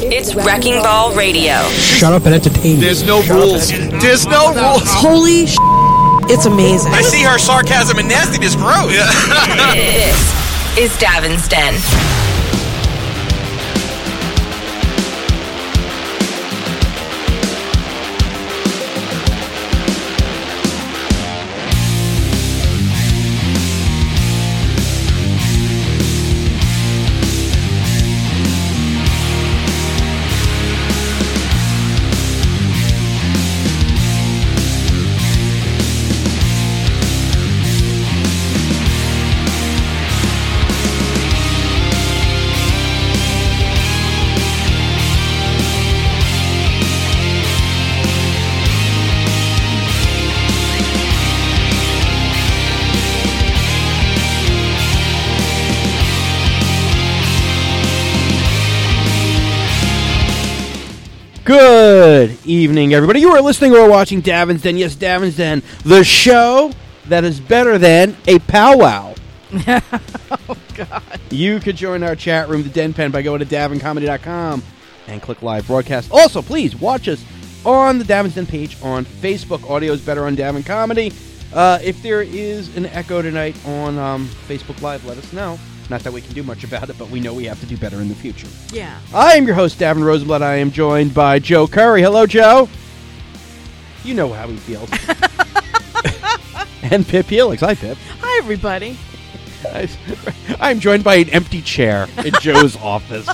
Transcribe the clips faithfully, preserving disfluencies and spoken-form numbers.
It's Wrecking Ball Radio. Shut up and entertain me. There's no Shut rules. There's no rules. Holy sh**, it's amazing. I see her sarcasm and nastiness grow. This is Davin's Den. Good evening, everybody. You are listening or watching Davin's Den. Yes, Davin's Den, the show that is better than a powwow. Oh, God. You could join our chat room, the Den Pen, by going to davin comedy dot com and click live broadcast. Also, please watch us on the Davin's Den page on Facebook. Audio is better on Davin Comedy. Uh, if there is an echo tonight on um, Facebook Live, let us know. Not that we can do much about it, but we know we have to do better in the future. Yeah. I am your host, Davin Rosenblatt. I am joined by Joe Curry. Hello, Joe. You know how he feels. And Pip Helix. Hi, Pip. Hi, everybody. I'm joined by an empty chair in Joe's office.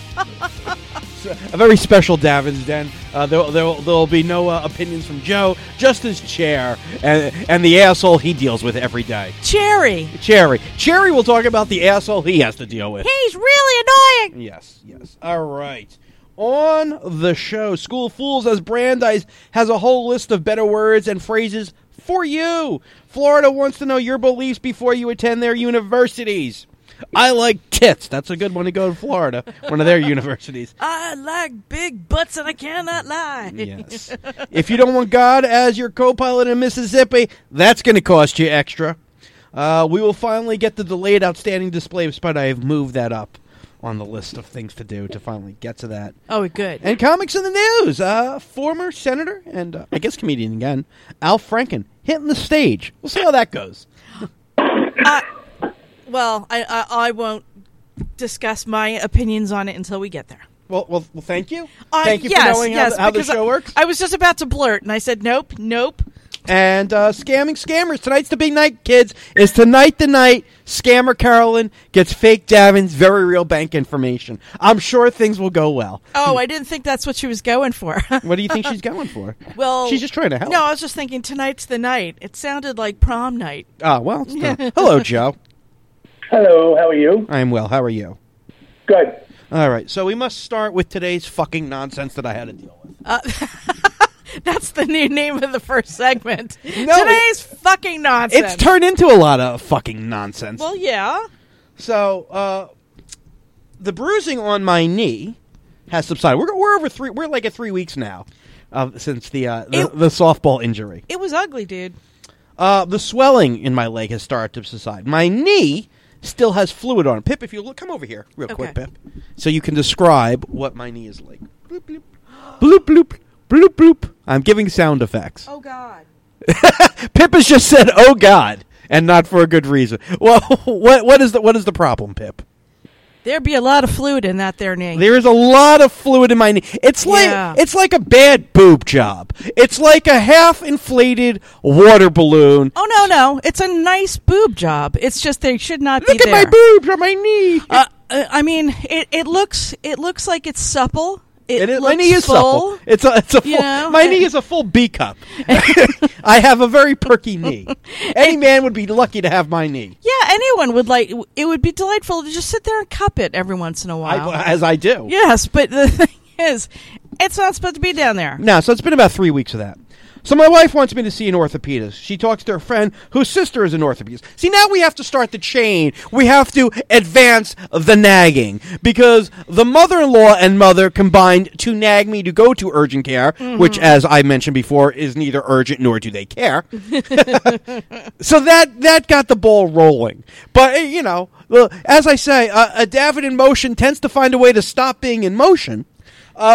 A very special Davin's Den. Uh, there will there'll be no uh, opinions from Joe, just his chair and and the asshole he deals with every day. Cherry. Cherry. Cherry will talk about the asshole he has to deal with. He's really annoying. Yes, yes. All right. On the show, School of Fools as Brandeis has a whole list of better words and phrases for you. Florida wants to know your beliefs before you attend their universities. I like tits. That's a good one to go to Florida, one of their universities. I like big butts and I cannot lie. Yes. If you don't want God as your co-pilot in Mississippi, that's going to cost you extra. Uh, we will finally get the delayed outstanding display, but I have moved that up on the list of things to do to finally get to that. Oh, good. And comics in the news. Uh, former senator and uh, I guess comedian again, Al Franken, hitting the stage. We'll see how that goes. Uh, well, I, I I won't discuss my opinions on it until we get there. Well, well, well thank you. Uh, thank you yes, for knowing yes, how, the, how the because show I, works. I was just about to blurt, and I said, nope, nope. And uh, scamming scammers. Tonight's the big night, kids. Is tonight the night Scammer Carolyn gets fake Davin's very real bank information. I'm sure things will go well. Oh, I didn't think that's what she was going for. What do you think she's going for? Well, she's just trying to help. No, I was just thinking tonight's the night. It sounded like prom night. Oh, well. It's not. Hello, Joe. Hello, how are you? I'm well. How are you? Good. All right, so we must start with today's fucking nonsense that I had to deal with. Uh, that's the new name of the first segment. No, Today's it, fucking nonsense. It's turned into a lot of fucking nonsense. Well, yeah. So, uh, the bruising on my knee has subsided. We're we're over three. We're like at three weeks now uh, since the, uh, the it, the softball injury. It was ugly, dude. Uh, the swelling in my leg has started to subside. My knee still has fluid on it. Pip, if you look, come over here real okay. quick, Pip, so you can describe what my knee is like. Bloop, bloop, bloop, bloop, bloop, bloop. I'm giving sound effects. Oh, God. Pip has just said, "Oh God," and not for a good reason. Well, what what is the what is the problem, Pip? There'd be a lot of fluid in that there knee. There is a lot of fluid in my knee. It's like yeah. it's like a bad boob job. It's like a half-inflated water balloon. Oh no, no! It's a nice boob job. It's just they should not Look be at there. my boobs on my knee. Uh, uh, I mean, it, it looks it looks like it's supple. It, It is, looks my knee is full. supple. It's a it's a full. You know? My knee is a full B cup. I have a very perky knee. Any man would be lucky to have my knee. Yeah, anyone would like. It would be delightful to just sit there and cup it every once in a while. I, as I do. Yes, but the thing is, it's not supposed to be down there. No, so it's been about three weeks of that. So my wife wants me to see an orthopedist. She talks to her friend whose sister is an orthopedist. See, now we have to start the chain. We have to advance the nagging. Because the mother-in-law and mother combined to nag me to go to urgent care, mm-hmm. which, as I mentioned before, is neither urgent nor do they care. So that that got the ball rolling. But, you know, as I say, uh, a David in motion tends to find a way to stop being in motion. Uh,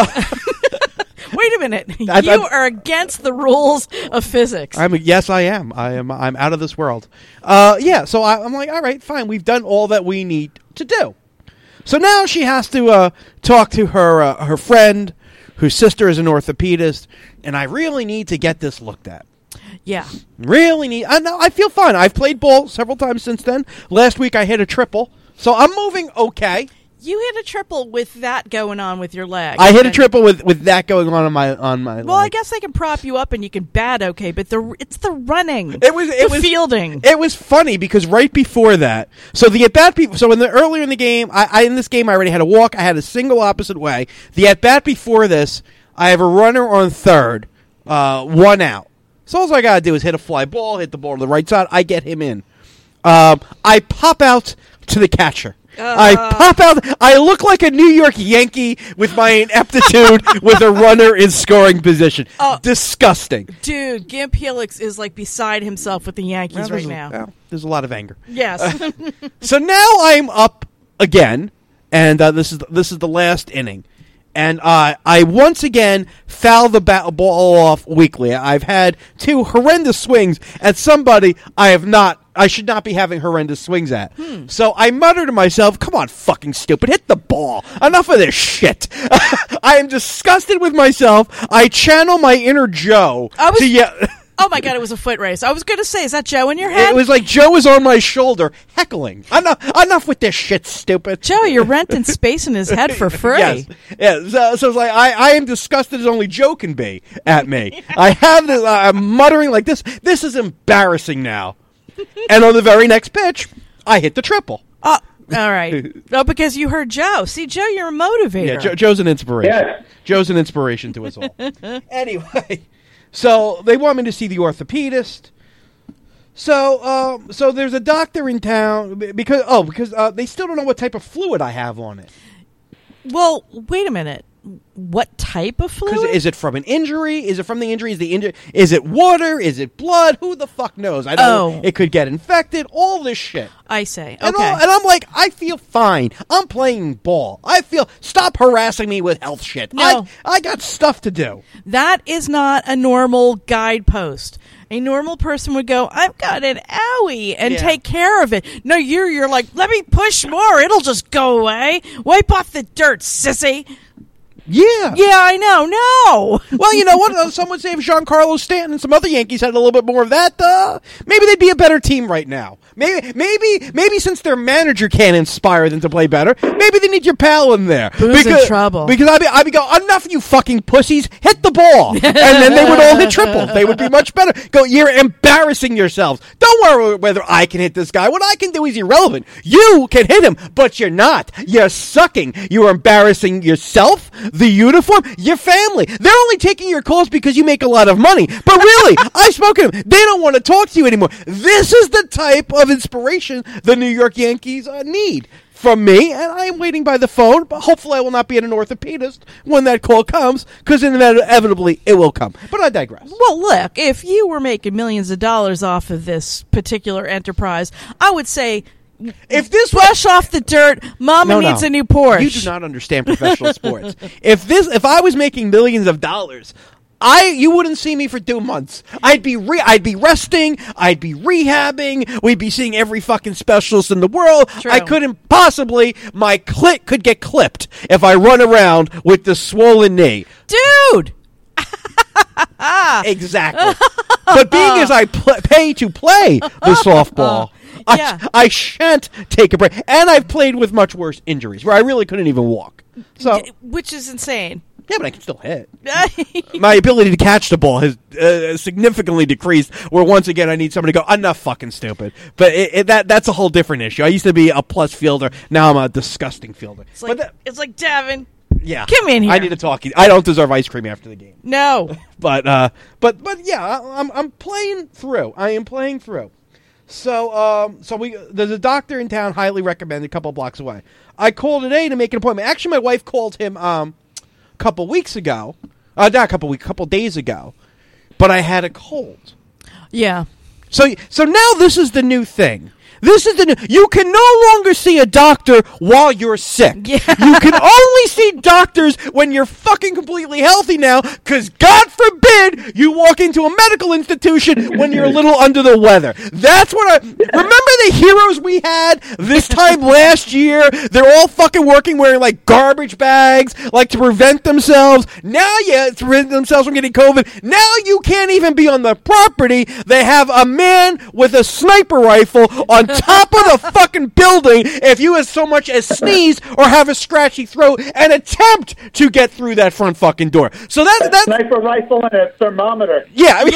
Wait a minute. I- you I- are against the rules of physics. I'm yes, I am. I am. I'm out of this world. Uh, yeah. So I, I'm like, all right, fine. We've done all that we need to do. So now she has to uh, talk to her uh, her friend, whose sister is an orthopedist, and I really need to get this looked at. yeah. Really need. I know. I feel fine. I've played ball several times since then. Last week I hit a triple, so I'm moving okay. You hit a triple with that going on with your leg. I hit a And- triple with, with that going on on my on my. Well, I leg. guess they can prop you up and you can bat okay, but the it's the running. It was it the was fielding. It was funny because right before that, so the at bat people. So in the earlier in the game, I, I in this game I already had a walk. I had a single opposite way. The at bat before this, I have a runner on third, uh, one out. So all I gotta do is hit a fly ball, hit the ball to the right side. I get him in. Um, I pop out to the catcher. I pop out. I look like a New York Yankee with my ineptitude with a runner in scoring position. Oh. Disgusting. Dude, Gimp Helix is like beside himself with the Yankees Well, right there's a- now. well, there's a lot of anger. Yes. So now I'm up again, and uh, this is this is the last inning, and uh, I once again foul the bat- ball off weakly. I've had two horrendous swings at somebody I have not. I should not be having horrendous swings at. Hmm. So I mutter to myself, "Come on, fucking stupid, hit the ball! Enough of this shit." I am disgusted with myself. I channel my inner Joe I was- to yell. Oh my God, it was a foot race. I was going to say, is that Joe in your head? It was like Joe was on my shoulder heckling. Enough, enough with this shit, stupid. Joe, you're renting space in his head for free. Yes. Yeah. So, so it's like I, I am disgusted as only Joe can be at me. I have this. I'm muttering like this. This is embarrassing now. And on the very next pitch, I hit the triple. Oh, all right. Oh, because you heard Joe. See, Joe, you're a motivator. Yeah, Joe, Joe's an inspiration. Yes. Joe's an inspiration to us all. Anyway, so they want me to see the orthopedist. So, um, so there's a doctor in town b- because oh, because uh, they still don't know what type of fluid I have on it. Well, wait a minute. What type of Because fluid? is it from an injury? Is it from the injury? Is the injury? Is it water? Is it blood? Who the fuck knows? I don't know. Oh. It could get infected. All this shit. I say. Okay. And, all, and I'm like, I feel fine. I'm playing ball. I feel. Stop harassing me with health shit. No. I, I got stuff to do. That is not a normal guidepost. A normal person would go, I've got an owie, and Yeah. take care of it. No, you're you're like, let me push more. It'll just go away. Wipe off the dirt, sissy. Yeah. Yeah, I know. No. Well, you know what? Uh, some would say if Giancarlo Stanton and some other Yankees had a little bit more of that, uh, maybe they'd be a better team right now. Maybe, maybe, maybe since their manager can't inspire them to play better, maybe they need your pal in there. Who's in trouble? Because I'd be, I'd be going, enough, you fucking pussies, hit the ball, and then they would all hit triples. They would be much better. Go, you're embarrassing yourselves. Don't worry whether I can hit this guy. What I can do is irrelevant. You can hit him, but you're not. You're sucking. You're embarrassing yourself, the uniform, your family. They're only taking your calls because you make a lot of money. But really, I spoke to them. They don't want to talk to you anymore. This is the type of inspiration the New York Yankees uh, need from me, and I am waiting by the phone, but hopefully I will not be at an orthopedist when that call comes, because inevitably it will come. But I digress. Well, look, if you were making millions of dollars off of this particular enterprise, I would say, If this brush off the dirt. Mama No, no. needs a new Porsche. You do not understand professional sports. If this, if I was making millions of dollars, I you wouldn't see me for two months. I'd be re, I'd be resting. I'd be rehabbing. We'd be seeing every fucking specialist in the world. True. I couldn't possibly. My clit could get clipped if I run around with the swollen knee. Dude! Exactly. But being as I pl- pay to play the softball, Yeah. I, I shan't take a break. And I've played with much worse injuries where I really couldn't even walk. So Which is insane. yeah, but I can still hit. My ability to catch the ball has uh, significantly decreased. Where once again, I need somebody to go, enough fucking stupid. But it, it, that that's a whole different issue. I used to be a plus fielder. Now I'm a disgusting fielder. It's like, but that, it's like Davin. yeah, come in here. I need to talk. I don't deserve ice cream after the game. No. But uh, but but yeah, I, I'm I'm playing through. I am playing through. So um, so we there's a doctor in town, highly recommended, a couple blocks away. I called today to make an appointment. Actually, my wife called him um, a couple weeks ago. Uh, not a couple weeks, a couple days ago. But I had a cold. Yeah. So so now this is the new thing. This is the new, you can no longer see a doctor while you're sick. Yeah. You can only see doctors when you're fucking completely healthy now, because God forbid you walk into a medical institution when you're a little under the weather. That's what I... Remember the heroes we had this time last year? They're all fucking working wearing like garbage bags, like to prevent themselves. Now, yeah, to prevent themselves from getting COVID. Now you can't even be on the property. They have a man with a sniper rifle on top of the fucking building if you as so much as sneeze or have a scratchy throat and attempt to get through that front fucking door. So that A that sniper rifle and a thermometer. yeah, I mean,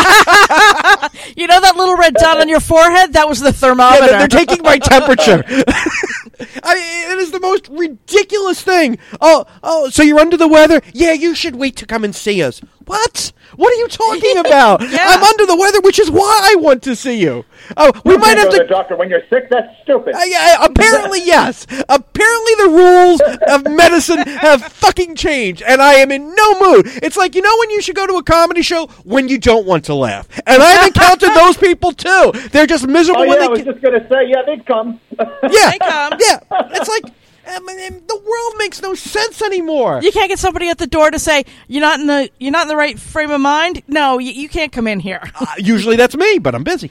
Yeah. You know that little red dot on your forehead? That was the yeah, thermometer. they're, they're taking my temperature. I mean, it is the most ridiculous thing. Oh, oh, so you're under the weather? Yeah, you should wait to come and see us. What? What are you talking about? Yeah. I'm under the weather, which is why I want to see you. Oh, we You might can't have go to to. the doctor when you're sick. That's stupid. Uh, yeah, apparently, yes. Apparently, the rules of medicine have fucking changed, and I am in no mood. It's like, you know when you should go to a comedy show? When you don't want to laugh. And I've encountered those people, too. They're just miserable oh when yeah, I they was ca- just gonna say, yeah, they'd come. Yeah, They come. yeah. It's like, I mean, the world makes no sense anymore. You can't get somebody at the door to say you're not in the you're not in the right frame of mind. No, you, you can't come in here. Uh, usually that's me, but I'm busy.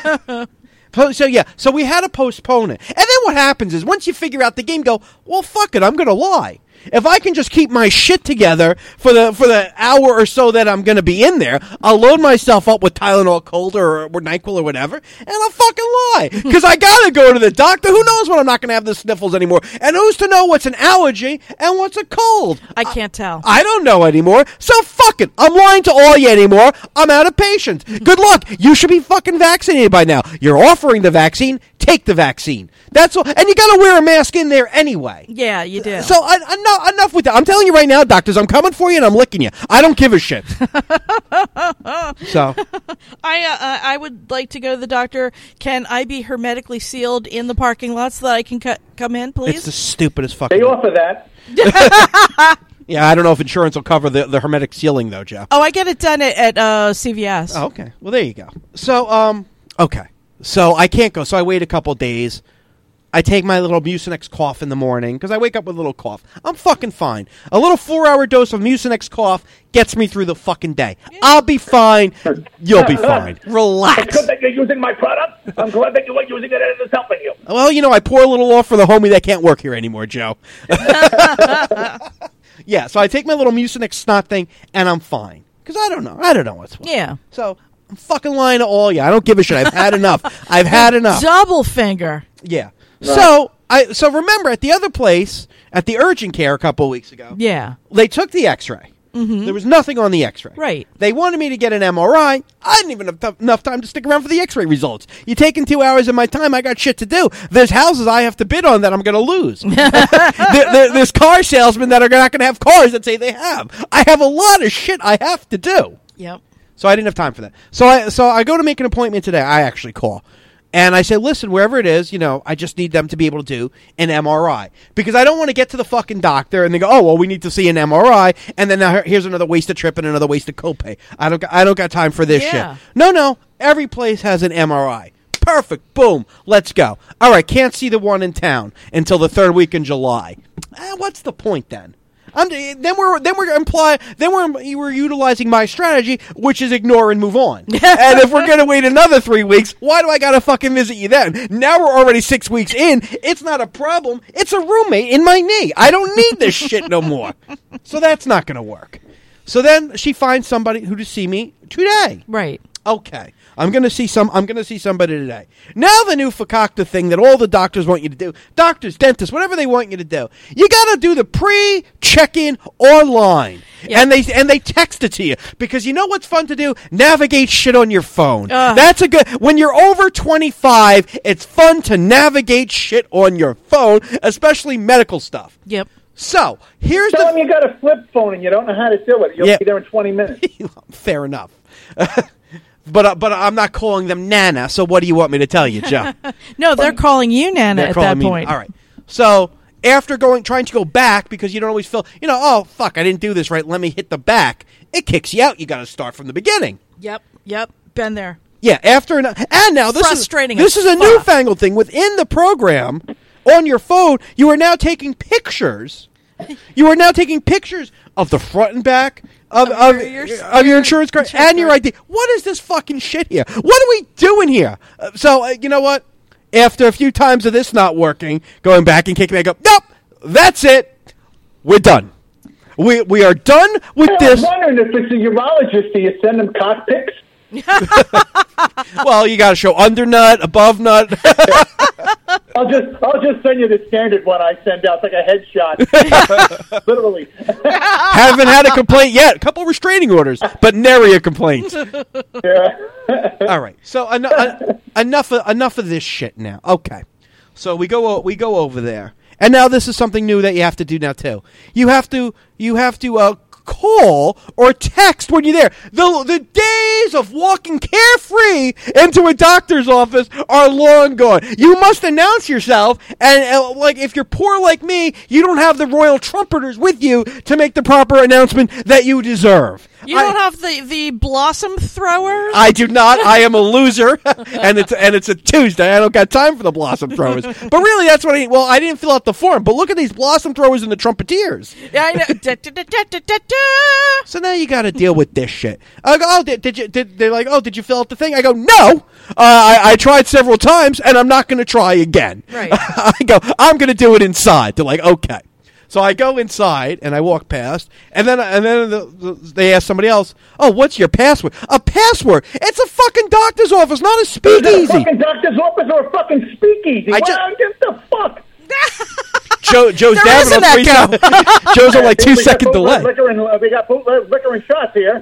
So, so, yeah, so we had to postpone it. And then what happens is once you figure out the game, go, well, fuck it, I'm going to lie. If I can just keep my shit together for the for the hour or so that I'm going to be in there, I'll load myself up with Tylenol Cold or, or NyQuil or whatever, and I'll fucking lie. Because I got to go to the doctor. Who knows when I'm not going to have the sniffles anymore? And who's to know what's an allergy and what's a cold? I can't tell. I don't know anymore, so fuck it. I'm lying to all you anymore. I'm out of patience. Good luck. You should be fucking vaccinated by now. You're offering the vaccine. Take the vaccine. That's all. And you got to wear a mask in there anyway. Yeah, you do. So uh, enough, enough with that. I'm telling you right now, doctors, I'm coming for you and I'm licking you. I don't give a shit. So I uh, uh, I would like to go to the doctor. Can I be hermetically sealed in the parking lot so that I can co- come in, please? it's the stupidest fucking. They offer that. Yeah, I don't know if insurance will cover the, the hermetic sealing though, Joe. Oh, I get it done at, at uh, C V S. Oh, okay. Well, there you go. So, um, okay. So I can't go. So I wait a couple days. I take my little Mucinex cough in the morning because I wake up with a little cough. I'm fucking fine. A little four-hour dose of Mucinex cough gets me through the fucking day. I'll be fine. You'll be fine. It's Relax. good that you're using my product. I'm glad that you are using it and it's helping you. Well, you know, I pour a little off for the homie that can't work here anymore, Joe. Yeah, so I take my little Mucinex snot thing, and I'm fine. Because I don't know. I don't know what's what. Yeah. So I'm fucking lying to all you. I don't give a shit. I've had enough. I've had enough. Double finger. Yeah. So I so remember at the other place, at the urgent care a couple of weeks ago, Yeah. they took the x-ray. Mm-hmm. There was nothing on the x-ray. Right. They wanted me to get an M R I. I didn't even have t- enough time to stick around for the x-ray results. You're taking two hours of my time. I got shit to do. There's houses I have to bid on that I'm going to lose. there, there, there's car salesmen that are not going to have cars that say they have. I have a lot of shit I have to do. Yep. So I didn't have time for that. So I so I go to make an appointment today. I actually call. And I say, listen, wherever it is, you know, I just need them to be able to do an M R I. Because I don't want to get to the fucking doctor and they go, oh, well, we need to see an M R I. And then now here's another wasted trip and another wasted copay. I don't, I don't got time for this Yeah. shit. No, no. Every place has an M R I. Perfect. Boom. Let's go. All right. Can't see the one in town until the third week in July. Eh, what's the point then? I'm, then we're then we're imply then we're we're utilizing my strategy, which is ignore and move on. And if we're gonna wait another three weeks, why do I gotta fucking visit you then? Now we're already six weeks in. It's not a problem. It's a roommate in my knee. I don't need this shit no more. So that's not gonna work. So then she finds somebody who to see me today. Right. Okay. I'm gonna see some. I'm gonna see somebody today. Now the new fakakta thing that all the doctors want you to do, doctors, dentists, whatever they want you to do, you gotta do the pre-check-in online, Yeah. and they and they text it to you because you know what's fun to do? Navigate shit on your phone. Ugh. That's a good. When you're over twenty-five, it's fun to navigate shit on your phone, especially medical stuff. Yep. So here's Tell the. them you got a flip phone and you don't know how to do it. You'll Yeah. be there in twenty minutes. Fair enough. But uh, but I'm not calling them Nana, so what do you want me to tell you, Joe? No, they're calling you Nana They're at calling that me- point. All right. So after going, trying to go back because you don't always feel, you know, oh fuck, I didn't do this right. Let me hit the back. It kicks you out. You got to start from the beginning. Yep. Yep. Been there. Yeah, after an, and now this Frustrating is this as is a fuck. newfangled thing within the program on your phone. You are now taking pictures. You are now taking pictures of the front and back of Of of, your- your- of your insurance card insurance and your card. I D. What is this fucking shit here? What are we doing here? Uh, so uh, you know what? After a few times of this not working, going back and kicking back up. Nope, that's it. We're done. We we are done with I'm this. wondering if it's a urologist. Do you send them cock pics? Well, you got to show under nut, above nut. I'll just I'll just send you the standard one I send out. It's like a headshot. Literally. Haven't had a complaint yet. A couple restraining orders, but nary a complaint. Yeah. All right. So en- en- enough of, enough of this shit now. Okay. So we go o- we go over there, and now this is something new that you have to do now too. You have to you have to uh, call or text when you're there. The the days of walking carefree into a doctor's office are long gone. You must announce yourself, and uh, like if you're poor like me, you don't have the royal trumpeters with you to make the proper announcement that you deserve. You I- don't have the, the blossom throwers? I do not. I am a loser, and it's and it's a Tuesday. I don't got time for the blossom throwers. But really, that's what I. Well, I didn't fill out the form. But look at these blossom throwers and the trumpeteers. Yeah, I know. Da, da, da, da, da, da, da. So now you got to deal with this shit. I go, oh, did, did you? Did they're like, oh, did you fill out the thing? I go, no. Uh, I, I tried several times, and I'm not going to try again. Right. I go, I'm going to do it inside. They're like, okay. So I go inside and I walk past, and then and then the, the, they ask somebody else, "Oh, what's your password?" A password? It's a fucking doctor's office, not a Is it a speakeasy. fucking doctor's office or a fucking speakeasy? I What ju- get the fuck? Joe, Joe's There down is on an three echo. sec- Joe's on like two We got second bootleg delay. Liquor and, uh, we got bootleg liquor and shots here.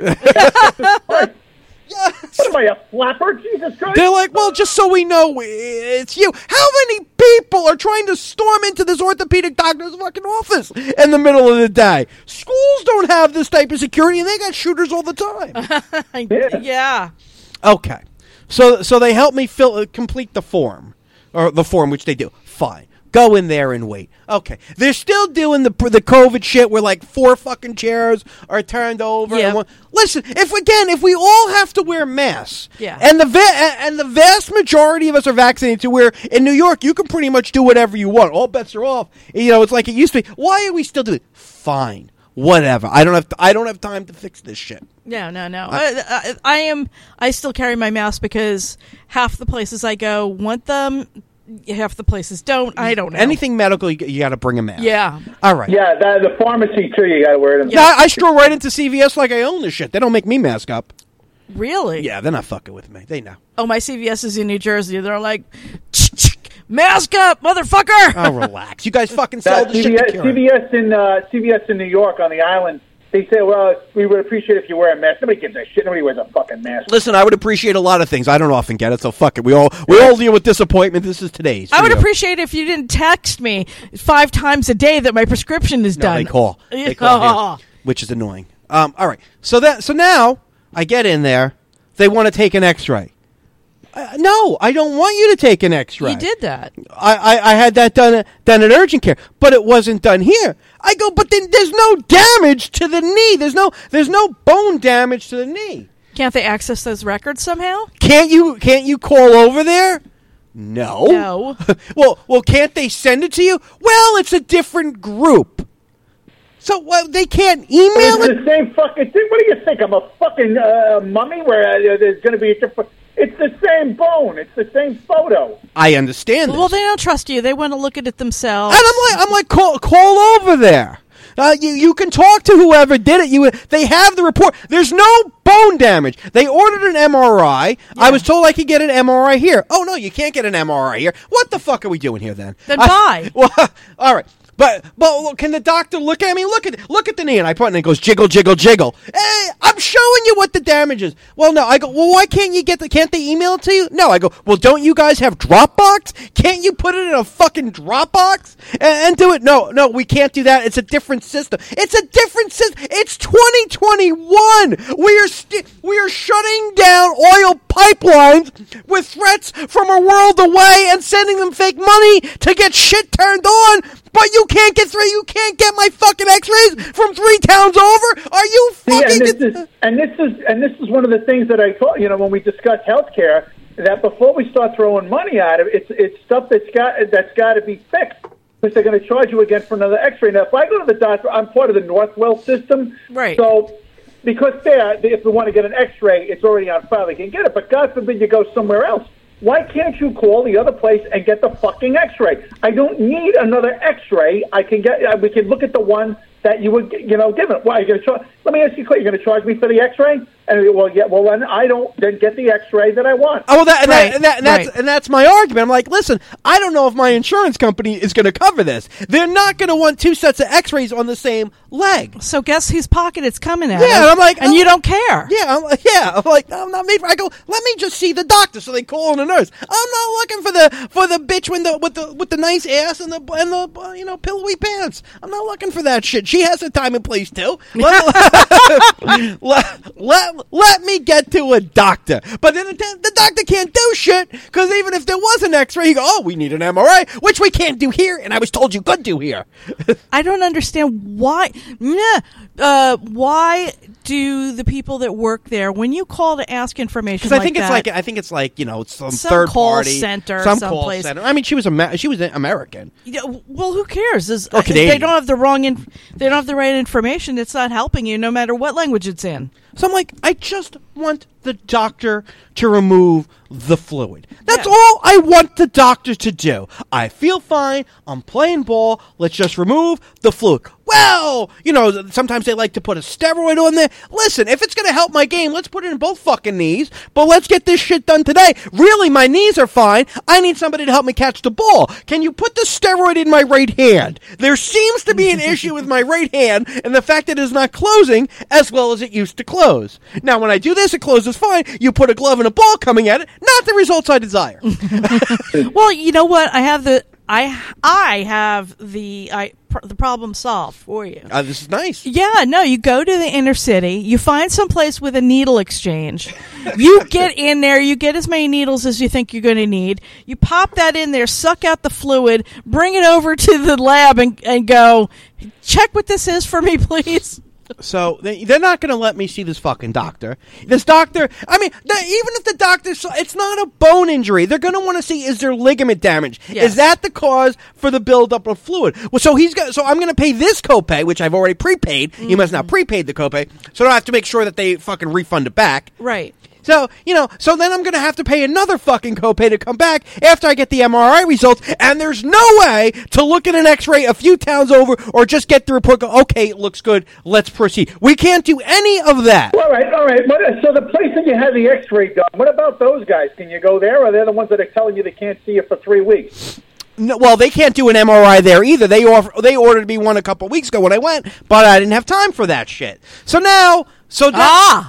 What am I, a flapper? Jesus Christ. They're like, well, just so we know, it's you. How many people are trying to storm into this orthopedic doctor's fucking office in the middle of the day? Schools don't have this type of security, and they got shooters all the time. Yeah. Yeah. Okay, so so they help me fill uh, complete the form, or the form which they do. Fine, go in there and wait. Okay, they're still doing the the COVID shit where like four fucking chairs are turned over. Yeah. And one, listen, if again, if we all have to wear masks, Yeah. and the va- and the vast majority of us are vaccinated, to where in New York you can pretty much do whatever you want. All bets are off. You know, it's like it used to be. Why are we still doing it? Fine. Whatever. I don't have. To, I don't have time to fix this shit. No, no, no. I, I, I am. I still carry my mask because half the places I go want them, half the places don't. I don't know. Anything medical, you, you got to bring a mask. Yeah. All right. Yeah, that, the pharmacy, too, you got to wear them. No, I stroll right into C V S like I own this shit. They don't make me mask up. Really? Yeah, they're not fucking with me. They know. Oh, my C V S is in New Jersey. They're like, mask up, motherfucker. Oh, relax. You guys fucking sell That the shit to C cure. V S in uh, C V S in New York on the island, they say, well, we would appreciate if you wear a mask. Nobody gives a shit. Nobody wears a fucking mask. Listen, I would appreciate a lot of things. I don't often get it, so fuck it. We all we all deal with disappointment. This is today's. I would video. appreciate if you didn't text me five times a day that my prescription is No, done. they call. They call here, which is annoying. Um, all right. So that so now I get in there. They want to take an X-ray. Uh, no, I don't want you to take an X-ray. You did that. I, I, I had that done done at urgent care, but it wasn't done here. I go, but then there's no damage to the knee. There's no there's no bone damage to the knee. Can't they access those records somehow? Can't you can't you call over there? No. No. well, well, can't they send it to you? Well, it's a different group. So well, they can't email It's it. the same fucking thing. What do you think? I'm a fucking uh, mummy where uh, there's going to be a different... It's the same bone. It's the same photo. I understand this. Well, they don't trust you. They want to look at it themselves. And I'm like, I'm like, call, call over there. Uh, you, you can talk to whoever did it. You, they have the report. There's no bone damage. They ordered an M R I. I was told I could get an M R I here. Oh no, you can't get an M R I here. What the fuck are we doing here then? Then I- buy. Well, all right. But but look, can the doctor look at me? Look at look at the knee, and I point and it goes jiggle jiggle jiggle. Hey, I'm showing you what the damage is. Well, no, I go. Well, why can't you get the? Can't they email it to you? No, I go. Well, don't you guys have Dropbox? Can't you put it in a fucking Dropbox and, and do it? No, no, we can't do that. It's a different system. It's a different system. It's twenty twenty-one. We are st- we are shutting down oil pipelines with threats from a world away and sending them fake money to get shit turned on but you can't get through. You can't get my fucking X-rays from three towns over. Are you fucking? See, and, this is, and this is and this is one of the things that I thought. You know, when we discuss healthcare, that before we start throwing money at it, it's it's stuff that's got that's got to be fixed. Because they're going to charge you again for another X-ray. Now, if I go to the doctor, I'm part of the Northwell system. Right. So, because there, if we want to get an X-ray, it's already on file. They can get it. But God forbid you go somewhere else. Why can't you call the other place and get the fucking X-ray? I don't need another X-ray. I can get. We can look at the one that you would, you know, given. Why are you going to charge? Let me ask you, you're going to charge me for the X-ray? And well, yeah, well, then I don't then get the X-ray that I want. Oh, well, that, and, right, that, and, that, and that's right. and that's my argument. I'm like, listen, I don't know if my insurance company is going to cover this. They're not going to want two sets of X-rays on the same leg. So guess whose pocket it's coming at? Yeah, and I'm like, and oh, you don't care. Yeah, I'm like, yeah, I'm like, I'm not made for. I go, let me just see the doctor. So they call in a nurse. I'm not looking for the for the bitch with the with the with the nice ass and the and the uh, you know pillowy pants. I'm not looking for that shit. She has a time and place too. Let, let, let, let me get to a doctor. But then the, the doctor can't do shit, because even if there was an X-ray, you go, oh, we need an M R I, which we can't do here, and I was told you could do here. I don't understand why. Meh, uh, why do the people that work there, when you call to ask information, Because I like think it's that, like I think it's like you know some, some third call party center, some call someplace. center. I mean, she was a she was an American. Yeah, well, who cares? Is, Or if Canadian. they don't have the wrong, in, they don't have the right information. It's not helping you, no matter what language it's in. So I'm like, I just want the doctor to remove the fluid. That's Yeah. all I want the doctor to do. I feel fine. I'm playing ball. Let's just remove the fluid. Well, you know, sometimes they like to put a steroid on there. Listen, if it's going to help my game, let's put it in both fucking knees. But let's get this shit done today. Really, my knees are fine. I need somebody to help me catch the ball. Can you put the steroid in my right hand? There seems to be an issue with my right hand and the fact that it is not closing as well as it used to close. Now, when I do this, it closes fine. You put a glove and a ball coming at it. Not the results I desire. Well, you know what? I have the I I have the I pr- the problem solved for you. Uh, this is nice. Yeah, no, you go to the inner city, you find some place with a needle exchange. You get in there, you get as many needles as you think you're going to need. You pop that in there, suck out the fluid, bring it over to the lab and, and go, check what this is for me, please. So they, they're not going to let me see this fucking doctor. This doctor, I mean, the, even if the doctor, it's not a bone injury. They're going to want to see, is there ligament damage? Yes. Is that the cause for the buildup of fluid? Well, so he's got. So I'm going to pay this copay, which I've already prepaid. Mm-hmm. He must now prepaid the copay, so I have to make sure that they fucking refund it back. Right. So, you know, so then I'm going to have to pay another fucking copay to come back after I get the M R I results, and there's no way to look at an X-ray a few towns over or just get the report, go, okay, it looks good, let's proceed. We can't do any of that. All right, all right. What, so the place that you had the X-ray done, what about those guys? Can you go there, or they're the ones that are telling you they can't see you for three weeks? No, well, they can't do an M R I there either. They offer, they ordered me one a couple weeks ago when I went, but I didn't have time for that shit. So now, so now, Ah,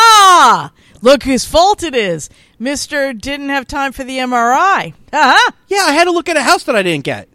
ah! Look whose fault it is. Mister didn't have time for the M R I. Uh-huh. yeah, I had to look at a house that I didn't get,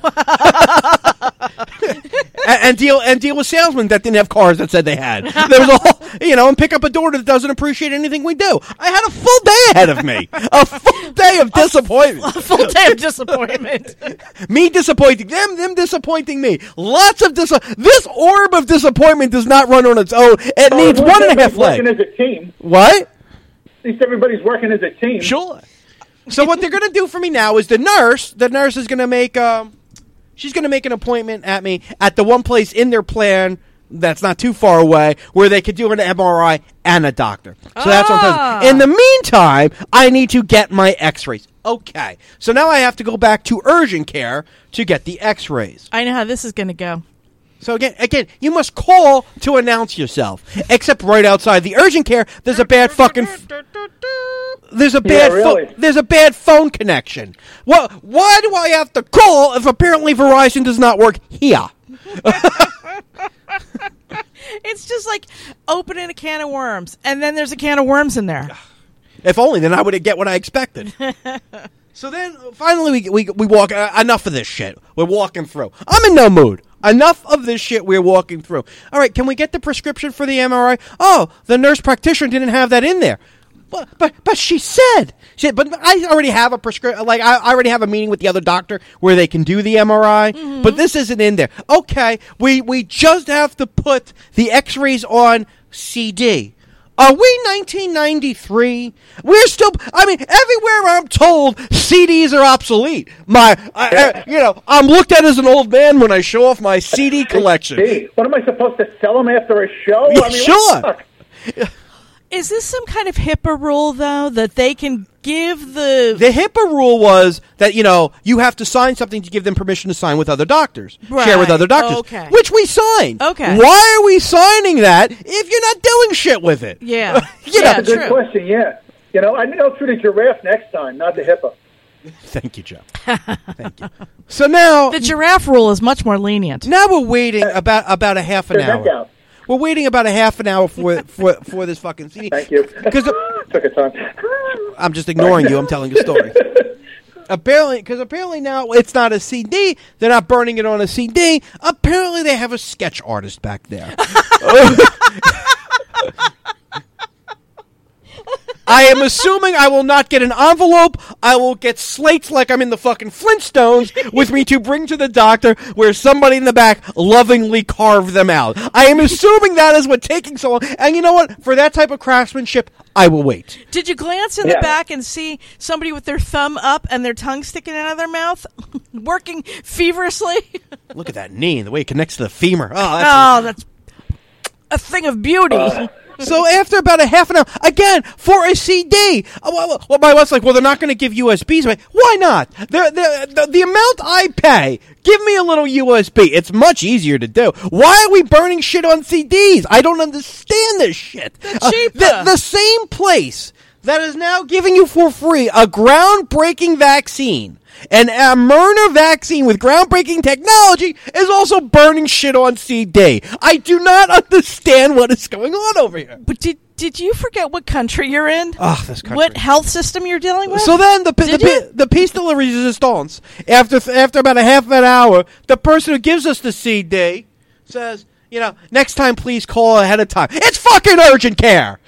and, and deal and deal with salesmen that didn't have cars that said they had. There was a whole, you know, and pick up a door that doesn't appreciate anything we do. I had a full day ahead of me, a full day of disappointment, A full day of disappointment. me disappointing them, them disappointing me. Lots of dis. This orb of disappointment does not run on its own. It needs Well, one and a half everybody's legs. working as a team. What? At least everybody's working as a team. Sure. So what they're going to do for me now is the nurse, the nurse is going to make, um, she's going to make an appointment at me at the one place in their plan that's not too far away where they could do an M R I and a doctor. So that's what I'm Ah. saying. In the meantime, I need to get my X-rays. Okay. So now I have to go back to urgent care to get the X-rays. I know how this is going to go. So again, again, you must call to announce yourself. Except right outside the urgent care, there's a bad fucking. F- there's a bad. Yeah, really. pho- there's a bad phone connection. Well, why do I have to call if apparently Verizon does not work here? It's just like opening a can of worms, and then there's a can of worms in there. If only, then I would get what I expected. So then, finally, we we we walk. Uh, enough of this shit. We're walking through. I'm in no mood. Enough of this shit we're walking through. All right, can we get the prescription for the M R I? Oh, the nurse practitioner didn't have that in there. but but but she said, she said, but I already have a prescription. Like I, I already have a meeting with the other doctor where they can do the M R I, mm-hmm. but this isn't in there. Okay, we we just have to put the X-rays on C D. Are we nineteen ninety-three? We're still. I mean, everywhere I'm told, C Ds are obsolete. My, I, I, you know, I'm looked at as an old man when I show off my C D collection. Hey, what am I supposed to sell them after a show? Yeah, I mean, sure. Is this some kind of HIPAA rule, though, that they can give the... The HIPAA rule was that, you know, you have to sign something to give them permission to sign with other doctors. Right. Share with other doctors. Okay. Which we signed. Okay. Why are we signing that if you're not doing shit with it? Yeah. you yeah, know, That's a good true. question, yeah. You know, I need to go through the giraffe next time, not the HIPAA. Thank you, Joe. Thank you. So now... The giraffe rule is much more lenient. Now we're waiting about about a half an Turn that hour. down. We're waiting about a half an hour for for, for this fucking C D. Thank you. Because Took a time. I'm just ignoring you. I'm telling a story. Apparently, because apparently now it's not a C D. They're not burning it on a C D. Apparently, they have a sketch artist back there. I am assuming I will not get an envelope. I will get slates like I'm in the fucking Flintstones with me to bring to the doctor where somebody in the back lovingly carved them out. I am assuming that is what taking so long. And you know what? For that type of craftsmanship, I will wait. Did you glance in Yeah. the back and see somebody with their thumb up and their tongue sticking out of their mouth, working feverishly? Look at that knee and the way it connects to the femur. Oh, that's Oh, that's a thing of beauty. Uh. So after about a half an hour, again, for a C D, uh, well, well, my wife's like, well, they're not going to give U S Bs away. Why not? They're, they're, the, the amount I pay, give me a little U S B. It's much easier to do. Why are we burning shit on C Ds? I don't understand this shit. They're cheaper. the, the same place that is now giving you for free a groundbreaking vaccine, an a Myrna vaccine with groundbreaking technology, is also burning shit on C D. I do not understand what is going on over here. But did did you forget what country you're in? Oh, this country. What health system you're dealing with? So then the Did the, you? the, the piece de la resistance, after after about a half an hour, the person who gives us the C D says, you know, next time please call ahead of time. It's fucking urgent care.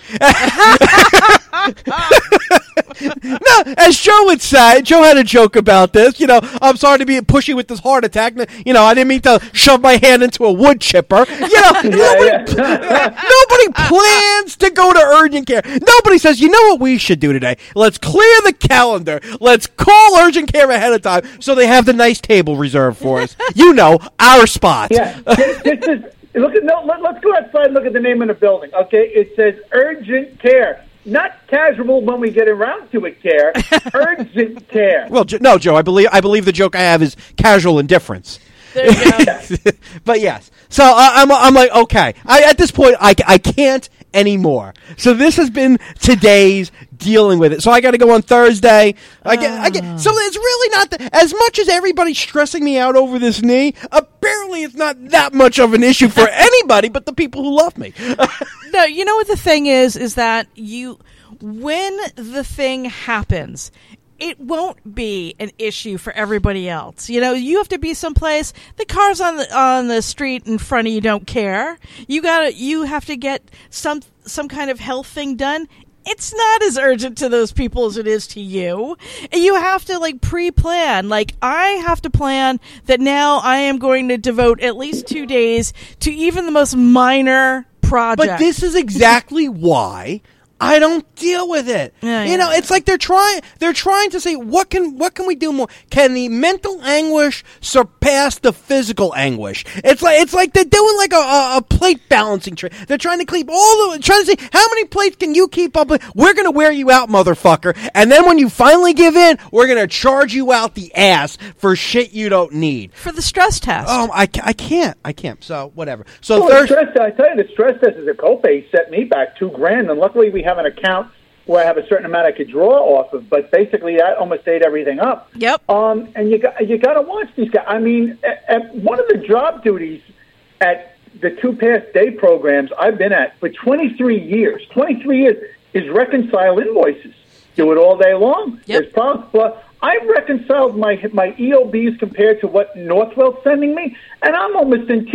No, as Joe would say, Joe had a joke about this. You know, I'm sorry to be pushy with this heart attack. You know, I didn't mean to shove my hand into a wood chipper. You know, nobody, nobody plans to go to urgent care. Nobody says, you know what we should do today? Let's clear the calendar. Let's call urgent care ahead of time so they have the nice table reserved for us. You know, our spot. Yeah, this, this is. Look at no. Let, let's go outside and look at the name of the building. Okay, it says urgent care, not casual when we get around to it. Care, urgent care. Well, Jo- no, Joe. I believe I believe the joke I have is casual indifference. There you go. But yes, so uh, I'm I'm like, okay. I at this point I, I can't anymore. So this has been today's dealing with it. So I got to go on Thursday. I get I get. So it's really not the, as much as everybody's stressing me out over this knee. Apparently, it's not that much of an issue for anybody but the people who love me. No, you know what the thing is, is that you, when the thing happens, it won't be an issue for everybody else. You know, you have to be someplace. The cars on the on the street in front of you don't care. You gotta. You have to get some some kind of health thing done. It's not as urgent to those people as it is to you. And you have to like pre-plan. Like I have to plan that now I am going to devote at least two days to even the most minor project. But this is exactly why I don't deal with it. Yeah, you yeah. know, it's like they're trying they're trying to say what can what can we do more? Can the mental anguish surpass the physical anguish? It's like it's like they're doing like a, a, a plate balancing trick. They're trying to keep all the trying to say how many plates can you keep up with? We're going to wear you out, motherfucker. And then when you finally give in, we're going to charge you out the ass for shit you don't need. for the stress test. Oh, I, ca- I can't. I can't. So, whatever. So Well, the Thursday stress, I tell you, the stress test is a copay set me back two grand, and luckily we have an account where I have a certain amount I could draw off of. But basically, that almost ate everything up. Yep. Um, and you got you got to watch these guys. I mean, at, at one of the job duties at the two past day programs I've been at for twenty-three years, twenty-three years is reconcile invoices. Do it all day long. Yep. There's problems. But I reconciled my my E O Bs compared to what Northwell's sending me, and I'm almost in tears.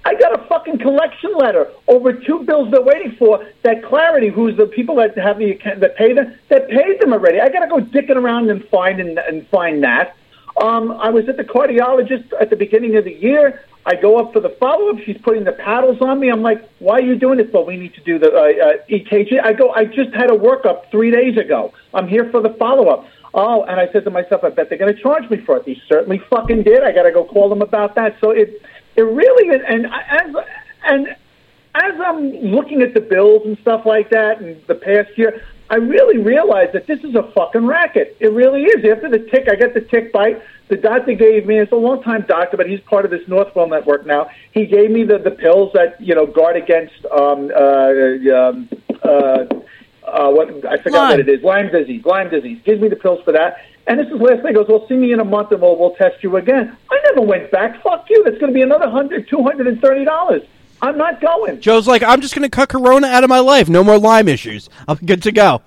I got a fucking collection letter over two bills they're waiting for. That Clarity, who's the people that have the account that pay them, that paid them already. I got to go dicking around and find and, and find that. Um, I was at the cardiologist at the beginning of the year. I go up for the follow-up. She's putting the paddles on me. I'm like, why are you doing this? Well, we need to do the uh, uh, E K G. I go, I just had a workup three days ago. I'm here for the follow-up. Oh, and I said to myself, I bet they're going to charge me for it. They certainly fucking did. I got to go call them about that. So it, it really is. And as and as I'm looking at the bills and stuff like that, and the past year, I really realized that this is a fucking racket. It really is. After the tick, I got the tick bite. The doctor gave me, it's a long-time doctor, but he's part of this Northwell network now. He gave me the, the pills that, you know, guard against, um, uh, um, uh, uh, what, I forgot Lyme. what it is, Lyme disease, Lyme disease. Gives me the pills for that. And this is last night. He goes, well, see me in a month and we'll, we'll test you again. I never went back. Fuck you. That's going to be another one hundred dollars, two hundred thirty dollars. I'm not going. Joe's like, I'm just going to cut Corona out of my life. No more Lyme issues. I'm good to go.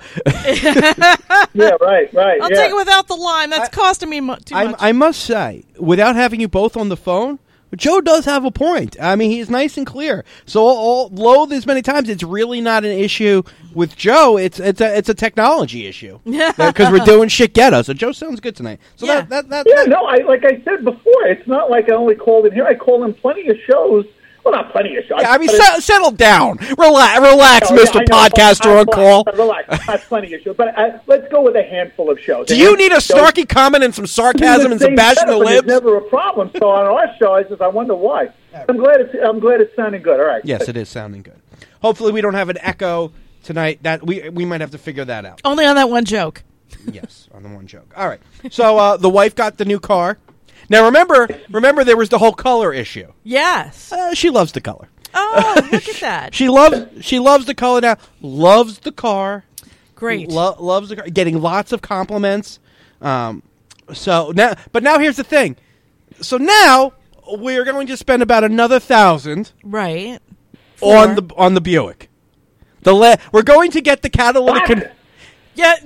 Yeah, right, right. I'll yeah. take it without the Lyme. That's I- costing me mu- too I, much. I must say, without having you both on the phone, Joe does have a point. I mean, he's nice and clear. So, all, low this many times, it's really not an issue with Joe. It's it's a it's a technology issue because we're doing shit ghetto. So, Joe sounds good tonight. So Yeah. that that, that, Yeah, that no, I like I said before, it's not like I only called in here. I call in plenty of shows. Well, not plenty of shows. yeah, I mean, but se- settle down, relax, relax, Oh, yeah, Mister I know, Podcaster I- I- on call. Relax, not plenty of shows, but I, let's go with a handful of shows. Do you need a snarky comment and some sarcasm and some bashing the It's libs? never a problem. So on our show, I just I wonder why. I'm glad it's I'm glad it's sounding good. All right. Yes, it is sounding good. Hopefully, we don't have an echo tonight. That we we might have to figure that out. Only on that one joke. Yes, on the one joke. All right. So uh, the wife got the new car. Now remember, remember there was the whole color issue. Yes. Uh, she loves the color. Oh, look at that. She loves she loves the color now. Loves the car. Great. Lo- loves the car. Getting lots of compliments. Um, so now, but now here's the thing. So now we're going to spend about another thousand Right. on Four. the on the Buick. The le- we're going to get the catalytic. Con- Yeah.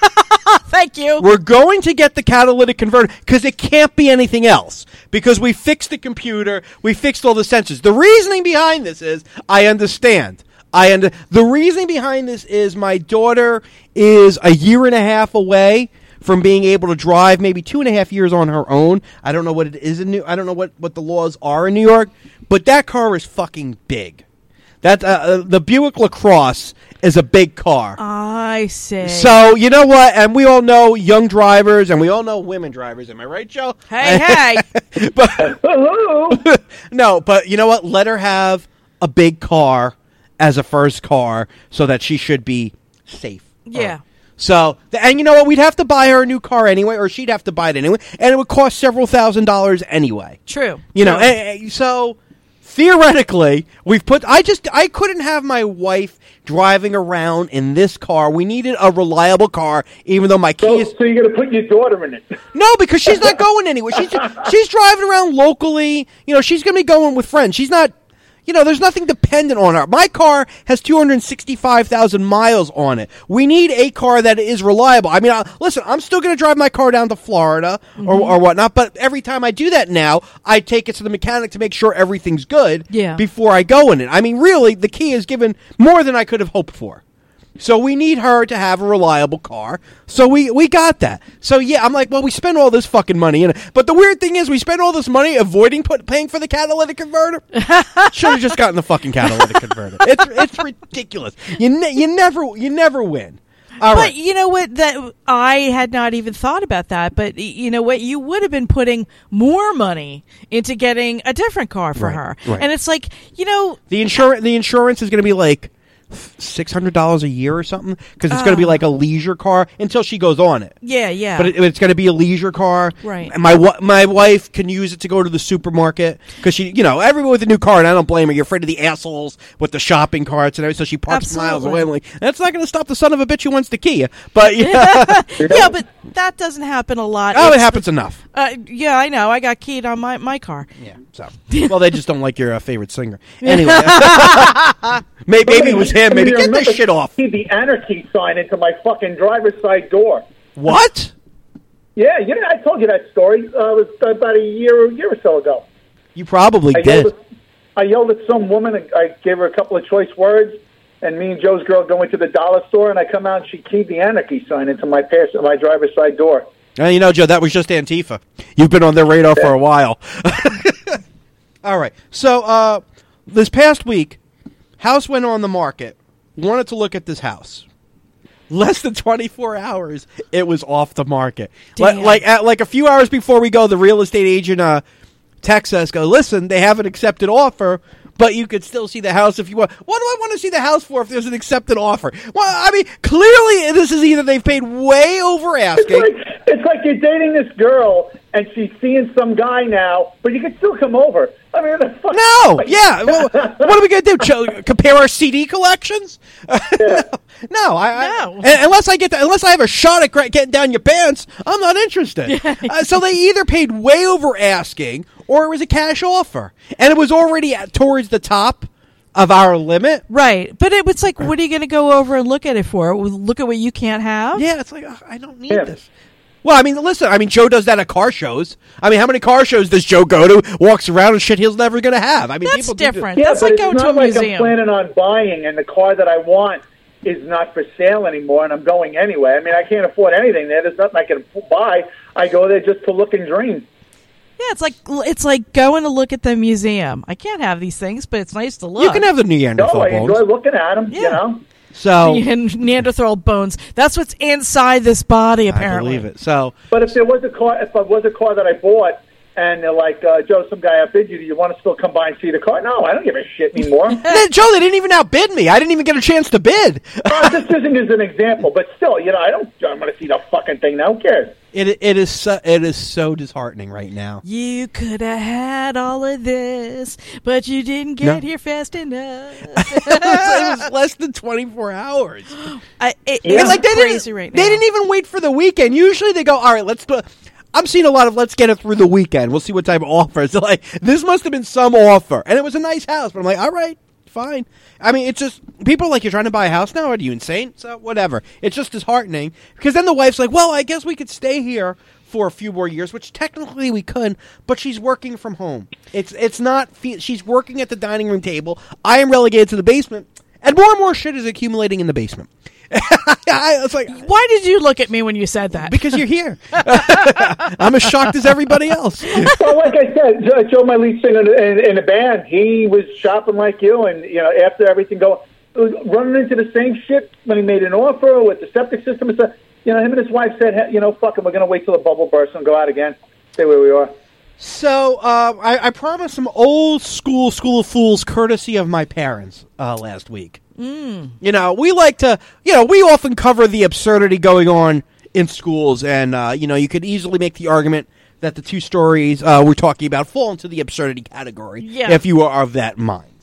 Thank you. We're going to get the catalytic converter because it can't be anything else. Because we fixed the computer, we fixed all the sensors. The reasoning behind this is, I understand. I under- The reasoning behind this is my daughter is a year and a half away from being able to drive, maybe two and a half years on her own. I don't know what it is in New. I don't know what, what the laws are in New York, but that car is fucking big. That uh, uh, the Buick LaCrosse is a big car. I see. So, you know what? And we all know young drivers, and we all know women drivers. Am I right, Joe? Hey, hey. but, Hello. no, but you know what? Let her have a big car as a first car so that she should be safe. Yeah. So, and you know what? We'd have to buy her a new car anyway, or she'd have to buy it anyway, and it would cost several thousand dollars anyway. True. You know, True. and, and so theoretically, we've put. I just I couldn't have my wife driving around in this car. We needed a reliable car, even though my key So, is so you're gonna put your daughter in it? no, because she's not going anywhere. She's she's driving around locally. You know, she's going to be going with friends. She's not. You know, there's nothing dependent on her. My car has two hundred sixty-five thousand miles on it. We need a car that is reliable. I mean, I, listen, I'm still going to drive my car down to Florida Mm-hmm. or, or whatnot, but every time I do that now, I take it to the mechanic to make sure everything's good Yeah. before I go in it. I mean, really, the key is given more than I could have hoped for. So we need her to have a reliable car. So we, we got that. So yeah, I'm like, well, we spend all this fucking money in it. But the weird thing is, we spend all this money avoiding put, paying for the catalytic converter. Should have just gotten the fucking catalytic converter. It's it's ridiculous. You ne- you never you never win. All But right. you know what? That I had not even thought about that. But y- you know what? You would have been putting more money into getting a different car for Right, her, right. and it's like, you know, The insurance the insurance is going to be like six hundred dollars a year or something because it's going to be Oh. like a leisure car until she goes on it. yeah, yeah. But it, it's going to be a leisure car, Right. And my wa- my wife can use it to go to the supermarket because she, you know, everyone with a new car, and I don't blame her. You're afraid of the assholes with the shopping carts and everything, so she parks miles Absolutely. away. I'm like, that's not going to stop the son of a bitch who wants the Kia. But yeah, yeah, but that doesn't happen a lot. oh, It's it happens enough. the- uh, yeah, I know. I got keyed on my, my car. Yeah. So, well, they just don't like your uh, favorite singer. Anyway, maybe, maybe it was him. Maybe You get remember this shit off. See the anarchy sign into my fucking driver's side door. What? Yeah, you know, I told you that story. Uh, it was about a year, a year or so ago. You probably I did. yelled at- I yelled at some woman. And I gave her a couple of choice words. And me and Joe's girl go into the dollar store, and I come out, and she keyed the anarchy sign into my pass, my driver's side door. Uh, you know, Joe, that was just Antifa. You've been on their radar for a while. All right. So uh, this past week, house went on the market. Wanted to look at this house. Less than twenty-four hours, it was off the market. Like, like, at, like a few hours before we go, the real estate agent uh, texts us, go, listen, they have an accepted offer, but you could still see the house if you want. What do I want to see the house for if there's an accepted offer? Well, I mean, clearly this is either they've paid way over asking. It's like, it's like you're dating this girl, and she's seeing some guy now, but you can still come over. I mean, the fuck. No, yeah. Well, what are we going to do? Ch- compare our C D collections? Yeah. no, I, No. I unless I get the, unless I have a shot at gra- getting down your pants, I'm not interested. uh, so they either paid way over asking, or it was a cash offer, and it was already at, towards the top of our limit. Right. But it was like, what are you going to go over and look at it for? Look at what you can't have? Yeah, it's like, ugh, I don't need Yeah. this. Well, I mean, listen, I mean, Joe does that at car shows. I mean, how many car shows does Joe go to, walks around and shit he's never going to have? I mean, That's people do different. Yeah, That's but like it's going not to a like museum. I'm planning on buying, and the car that I want is not for sale anymore, and I'm going anyway. I mean, I can't afford anything there. There's nothing I can buy. I go there just to look and dream. Yeah, it's like it's like going to look at the museum. I can't have these things, but it's nice to look. You can have the Neanderthal No, I bones. enjoy looking at them, Yeah. you know? So And Neanderthal bones. That's what's inside this body, apparently. I believe it. So But if there was a car, if there was a car that I bought, and they're like, uh, Joe, some guy outbid you, do you want to still come by and see the car? No, I don't give a shit anymore. Then, Joe, they didn't even outbid me. I didn't even get a chance to bid. I'm just using it as an example, but still, you know, I don't. I'm going to see the fucking thing now. Who cares? It it is so, it is so disheartening right now. You could have had all of this, but you didn't get No. here fast enough. it was less than twenty-four hours. I, it, Yeah. It's Like they crazy didn't, right now. they didn't even wait for the weekend. Usually they go, all right, let's do. I'm seeing a lot of let's get it through the weekend. We'll see what type of offers. So like this must have been some offer, and it was a nice house. But I'm like, all right, fine. I mean, it's just people are like, you're trying to buy a house now? Are you insane? So whatever. It's just disheartening because then the wife's like, well, I guess we could stay here for a few more years, which technically we could, but she's working from home. It's it's not. Fe- she's working at the dining room table. I am relegated to the basement, and more and more shit is accumulating in the basement. I was like, Why did you look at me when you said that? because you're here. I'm as shocked as everybody else. Well, like I said, Joe, Joe my lead singer in, in, in a band, he was shopping like you, and you know, after everything go, running into the same shit when he made an offer with the septic system and stuff. You know, him and his wife said, hey, you know, fuck him, we're going to wait till the bubble bursts and go out again. Stay where we are. So uh, I, I promised some old school School of Fools courtesy of my parents uh, last week. Mm. You know, we like to, you know, we often cover the absurdity going on in schools, and, uh, you know, you could easily make the argument that the two stories uh, we're talking about fall into the absurdity category, Yeah. if you are of that mind.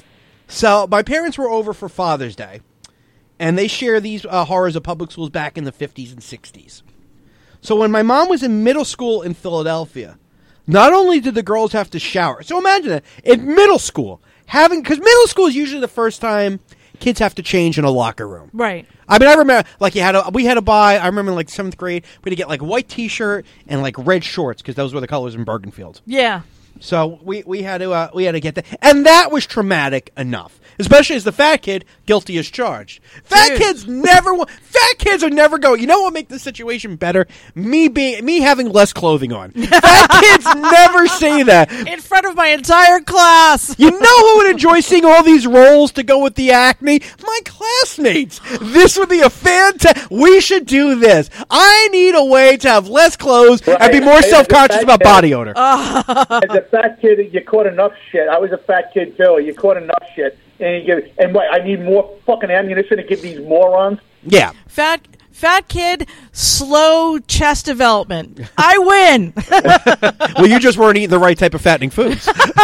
So my parents were over for Father's Day, and they share these uh, horrors of public schools back in the fifties and sixties. So when my mom was in middle school in Philadelphia, not only did the girls have to shower, so imagine that, in middle school, having, because middle school is usually the first time kids have to change in a locker room. Right. I mean, I remember, like, you had to, we had to buy, I remember in, like, seventh grade, we had to get, like, a white T-shirt and, like, red shorts, because those were the colors in Bergenfield. Yeah. So we, we had to uh, we had to get that, and that was traumatic enough. Especially as the fat kid, guilty as charged. Fat Dude. kids never wa- fat kids are never going. You know what would make this situation better? Me being me having less clothing on. Fat kids never say that. In front of my entire class. You know who would enjoy seeing all these rolls to go with the acne? My classmates. This would be a fantastic. We should do this. I need a way to have less clothes and be more Right. self-conscious about body odor. As a fat kid, you caught enough shit. I was a fat kid, too. You caught enough shit. And, you give, and what, I need more fucking ammunition to give these morons? Yeah. Fat fat kid, slow chest development. I win. Well, you just weren't eating the right type of fattening foods.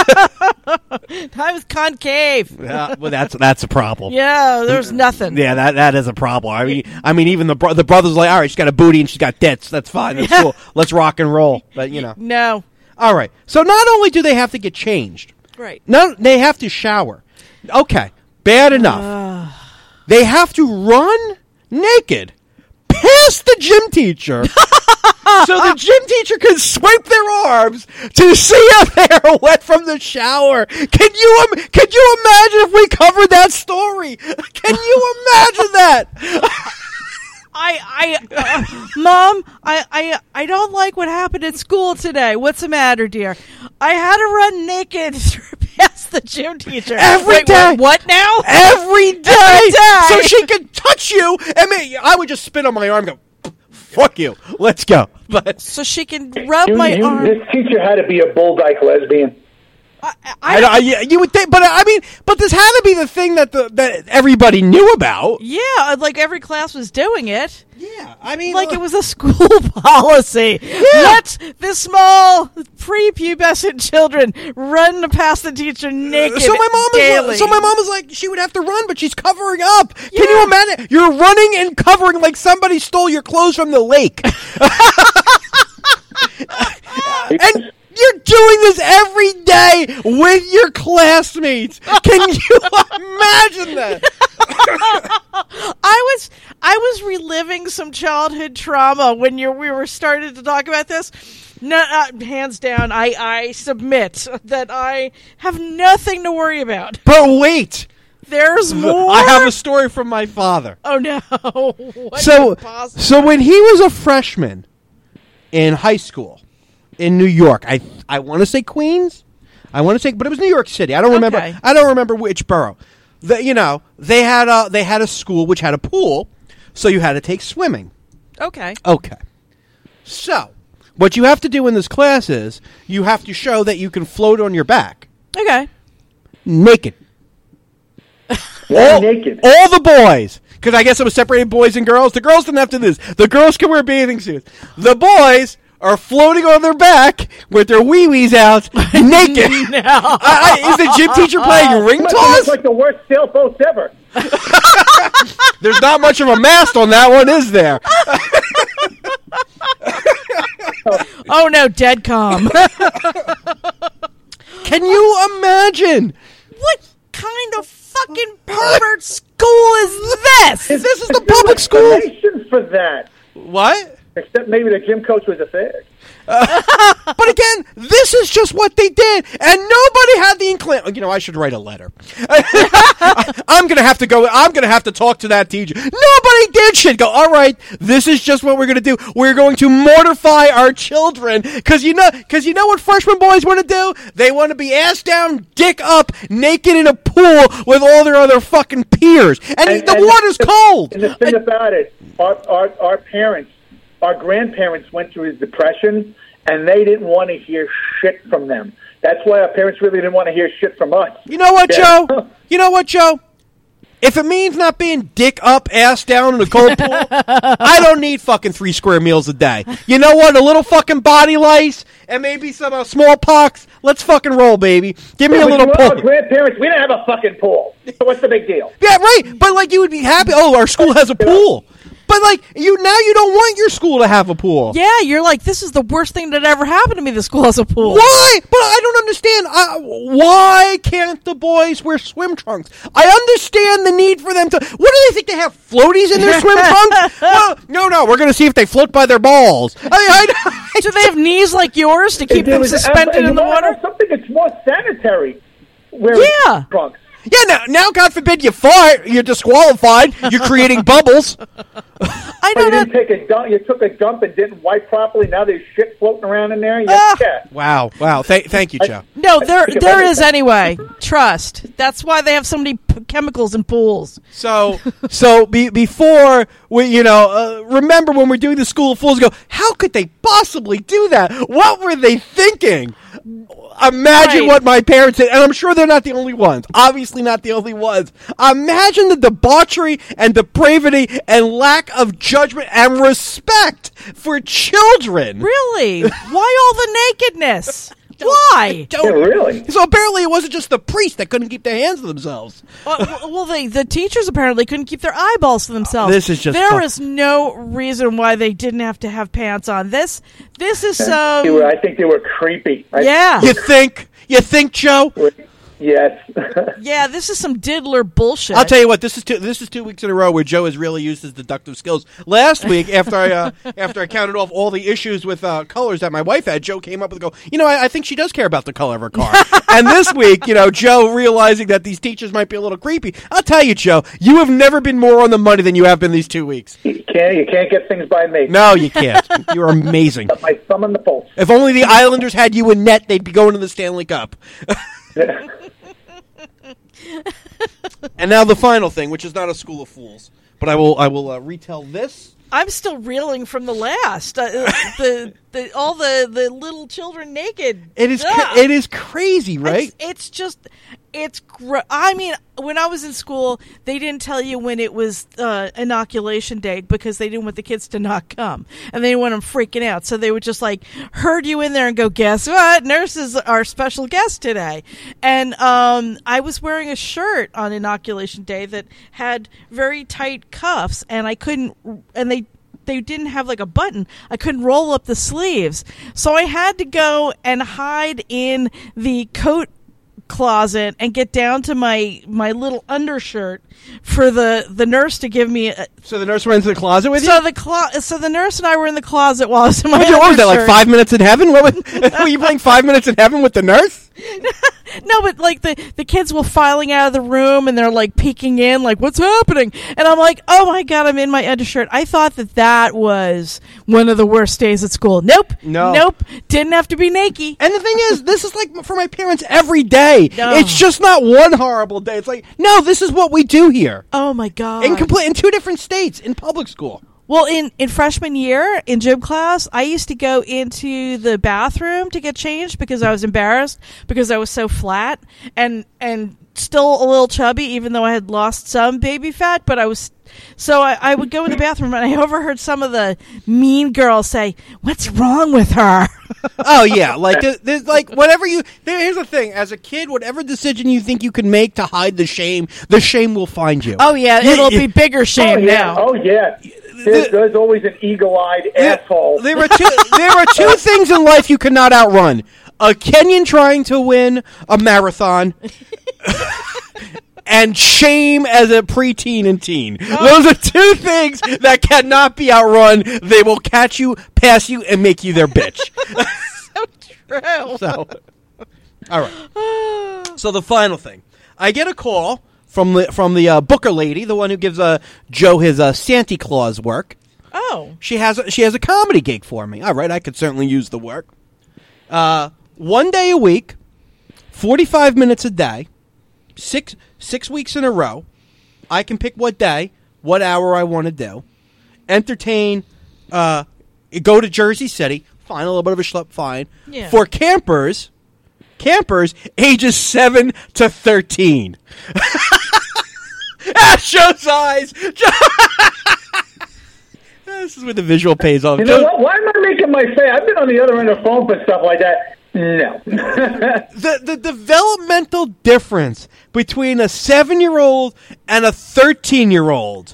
I was concave. Yeah, well, that's that's a problem. Yeah, there's nothing. Yeah, that that is a problem. I mean, I mean, even the bro- the brothers are like, all right, she's got a booty and she's got tits. That's fine. That's cool. Let's rock and roll. But you know, No. all right. So not only do they have to get changed, Right. no, they have to shower. Okay, bad enough. They have to run naked past the gym teacher so the gym teacher can swipe their arms to see if they're wet from the shower. Can you im- can you imagine if we covered that story? Can you imagine that? I, I, uh, Mom, I, I, I don't like what happened at school today. What's the matter, dear? I had to run naked past the gym teacher. Every Wait, day. What, what now? Every day. Every day. So she can touch you. I mean, I would just spit on my arm and go, fuck you. Let's go. But So she can rub You, my you, arm. this teacher had to be a bull dyke lesbian. I, I, I, I, yeah, you would think, but I mean, but this had to be the thing that the that everybody knew about. yeah, like every class was doing it. Yeah, I mean, Like it was a school policy. Let the small prepubescent children run past the teacher naked. So my mom daily. was so my mom was like, she would have to run, but she's covering up. Can Yeah. you imagine? You're running and covering like somebody stole your clothes from the lake. And you're doing this every day with your classmates. Can you imagine that? I was I was reliving some childhood trauma when you we were started to talk about this. No, uh, hands down, I, I submit that I have nothing to worry about. But wait, There's more. I have a story from my father. Oh no! What So, could possibly- so when he was a freshman in high school in New York, I I want to say Queens, I want to say, but it was New York City. I don't remember. Okay. I don't remember which borough. The, you know, they had a they had a school which had a pool, so you had to take swimming. okay. Okay, so what you have to do in this class is you have to show that you can float on your back Okay. naked. Why all, naked? all the boys, because I guess it was separated boys and girls. The girls didn't have to do this. The girls can wear bathing suits. The boys are floating on their back with their wee-wees out, naked. No. I, I, is the gym teacher playing ring It's toss? like the worst sailboats ever. There's not much of a mast on that one, is there? Oh no, dead calm. Can you imagine? What kind of fucking pervert school is this? This is the There's no public school. explanation for that. What? Except maybe the gym coach was a fag. But again, this is just what they did, and nobody had the inclination. You know, I should write a letter. I'm gonna have to go. I'm gonna have to talk to that teacher. Nobody did shit. Go. All right, this is just what we're gonna do. We're going to mortify our children because you know, because you know what freshman boys want to do? They want to be ass down, dick up, naked in a pool with all their other fucking peers, and, And- the and water's the- cold. And the thing about it, our, our, our parents, our grandparents went through his depression, and they didn't want to hear shit from them. That's why our parents really didn't want to hear shit from us. You know what, Yeah. Joe? You know what, Joe? If it means not being dick up, ass down in a cold pool, I don't need fucking three square meals a day. You know what? A little fucking body lice and maybe some uh, smallpox. Let's fucking roll, baby. Give me a But little you know, our pool. grandparents, we didn't have a fucking pool. So what's the big deal? Yeah, right. But like, you would be happy. Oh, our school has a pool. But like, you now you don't want your school to have a pool. Yeah, you're like, this is the worst thing that ever happened to me. The school has a pool. Why? But I don't understand. Uh, why can't the boys wear swim trunks? I understand the need for them to. What do they think? They have floaties in their swim trunks? Well, no, no. We're going to see if they float by their balls. I, I, I, Do they have knees like yours to keep There them was- suspended and in the you know, water? Something that's more sanitary. Wearing Yeah. trunks. yeah, now, now, God forbid you fart. You're disqualified. You're creating bubbles. I But you don't know. didn't take a dump. You took a dump and didn't wipe properly. Now there's shit floating around in there. Yeah, Ah. yeah. Wow, wow. Th- thank you, Joe. No, there think of there is everything. anyway. Trust. That's why they have so many p- chemicals in pools. So, so be, before we, you know, uh, remember when we're doing the School of Fools, go, how could they possibly do that? What were they thinking? Imagine Right. what my parents did, and I'm sure they're not the only ones. Obviously, not the only ones. Imagine the debauchery and depravity and lack of judgment and respect for children. Really? Why all the nakedness? Why? Yeah, really. So apparently, it wasn't just the priests that couldn't keep their hands to themselves. Well, well, well, the the teachers apparently couldn't keep their eyeballs to themselves. This is just There fuck- is no reason why they didn't have to have pants on. This this is They were, so I think they were creepy. I- yeah. You think? You think, Joe? Yes. Yeah, this is some diddler bullshit. I'll tell you what. This is two, this is two weeks in a row where Joe has really used his deductive skills. Last week, after I uh, after I counted off all the issues with uh, colors that my wife had, Joe came up with a go. You know, I, I think she does care about the color of her car. And this week, you know, Joe realizing that these teachers might be a little creepy. I'll tell you, Joe, you have never been more on the money than you have been these two weeks. You can't, you can't get things by me. No, you can't. You're amazing. Got my thumb on the pulse. If only the Islanders had you in net, they'd be going to the Stanley Cup. And now the final thing, which is not a school of fools, but I will I will uh, retell this. I'm still reeling from the last. Uh, the the all the, the little children naked. It is Ugh. cra- it is crazy, right? It's, it's just it's. Gr- I mean, when I was in school, they didn't tell you when it was uh, inoculation day because they didn't want the kids to not come, and they didn't want them freaking out. So they would just like herd you in there and go, "Guess what? Nurse is our special guest today." And um, I was wearing a shirt on inoculation day that had very tight cuffs, and I couldn't. And they. They didn't have like a button. I couldn't roll up the sleeves. So I had to go and hide in the coat closet and get down to my, my little undershirt for the, the nurse to give me a, So the nurse went into the closet with so you? the clo- so the nurse and I were in the closet while I was in my What, what was that, like undershirt. five minutes in heaven? What was, were you playing five minutes in heaven with the nurse? No, but like the, the kids were filing out of the room and they're like peeking in, like, what's happening? And I'm like, oh my God, I'm in my undershirt. I thought that that was one of the worst days at school. Nope. No. Nope. Didn't have to be naked. And the thing is, this is like for my parents every day. No. It's just not one horrible day. It's like, no, this is what we do here. Oh my God. In complete in two different states in public school. Well, in, in freshman year, in gym class, I used to go into the bathroom to get changed because I was embarrassed because I was so flat and and still a little chubby, even though I had lost some baby fat. But I was so I, I would go in the bathroom and I overheard some of the mean girls say, "What's wrong with her?" Oh yeah, like there's, there's like whatever you. There, here's the thing: as a kid, whatever decision you think you can make to hide the shame, the shame will find you. Oh yeah, it'll be bigger Oh shame yeah. now. Oh yeah. There's, there's always an eagle-eyed There- asshole. There are two. There are two things in life you cannot outrun: a Kenyan trying to win a marathon, and shame as a preteen and teen. Those are two things that cannot be outrun. They will catch you, pass you, and make you their bitch. True. So, all right. So the final thing, I get a call from the from the uh, Booker lady, the one who gives uh, Joe his uh, Santa Claus work. Oh. She has a, she has a comedy gig for me. All right, I could certainly use the work. Uh, one day a week, forty-five minutes a day, six six weeks in a row. I can pick what day, what hour I want to do. Entertain. Uh, go to Jersey City. Fine, a little bit of a schlep. Fine. Yeah. For campers, campers ages seven to thirteen. Ah, Joe's eyes. Joe- This is where the visual pays off. You know what? Why am I making my face? I've been on the other end of the phone for stuff like that. No. The the developmental difference between a seven-year-old and a thirteen-year-old.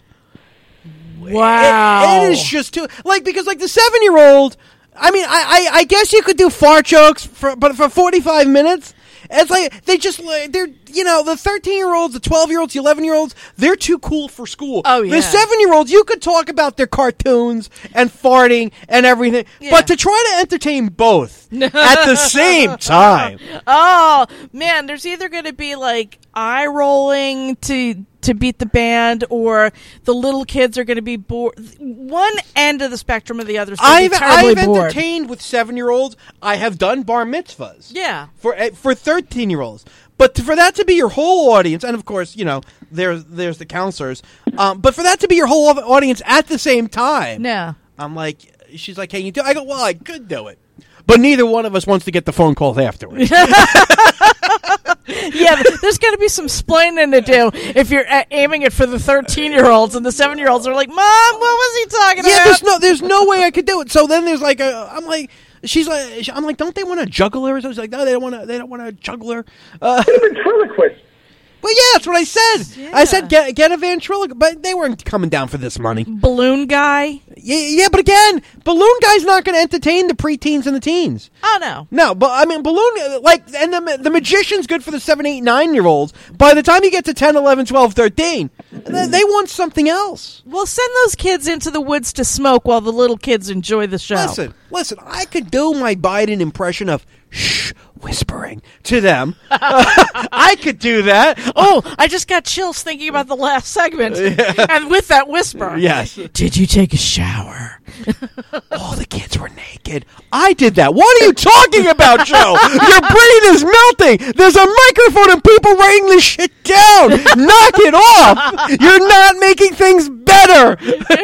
Wow. It, it is just too like because like the seven-year-old. I mean, I, I I guess you could do fart jokes for but for forty-five minutes. It's like they just like they're you know the thirteen-year-olds, the twelve-year-olds, the eleven-year-olds. They're too cool for school. Oh, yeah. The seven-year-olds, you could talk about their cartoons and farting and everything, Yeah. but to try to entertain both at the same time. Oh man, there's either going to be like eye rolling to to beat the band, or the little kids are going to be bored. One end of the spectrum or the other. I've terribly I've bored. entertained with seven-year-olds. I have done bar mitzvahs. Yeah. For uh, for thirteen-year-olds. But to, for that to be your whole audience, and of course, you know, there's there's the counselors. Um, but for that to be your whole audience at the same time, No. I'm like, she's like, can you do? I go, well, I could do it, but neither one of us wants to get the phone calls afterwards. Yeah, there's going to be some splaining to do if you're a- aiming it for the thirteen-year-olds, and the seven-year-olds are like, "Mom, what was he talking Yeah, about?" there's no there's no way I could do it. So then there's like a, I'm like. She's like, I'm like, don't they want to juggle her? So she's like, no, they don't want to. They don't want to juggle her. Uh, Ventriloquist. Well, yeah, that's what I said. Yeah. I said get get a ventriloquist, but they weren't coming down for this money. Balloon guy. Yeah, yeah, but again, Balloon Guy's not going to entertain the preteens and the teens. Oh, no. No, but I mean, Balloon, like, and the, the Magician's good for the seven, eight, nine year olds. By the time you get to ten, eleven, twelve, thirteen, they, they want something else. Well, send those kids into the woods to smoke while the little kids enjoy the show. Listen, listen, I could do my Biden impression of shh, whispering to them. uh, I could do that. Oh, I just got chills thinking about the last segment. Yeah. And with that whisper. Yes. Did you take a shower? All the kids were naked. I did that. What are you talking about, Joe? Your brain is melting. There's a microphone and people writing this shit down. Knock it off. You're not making things better.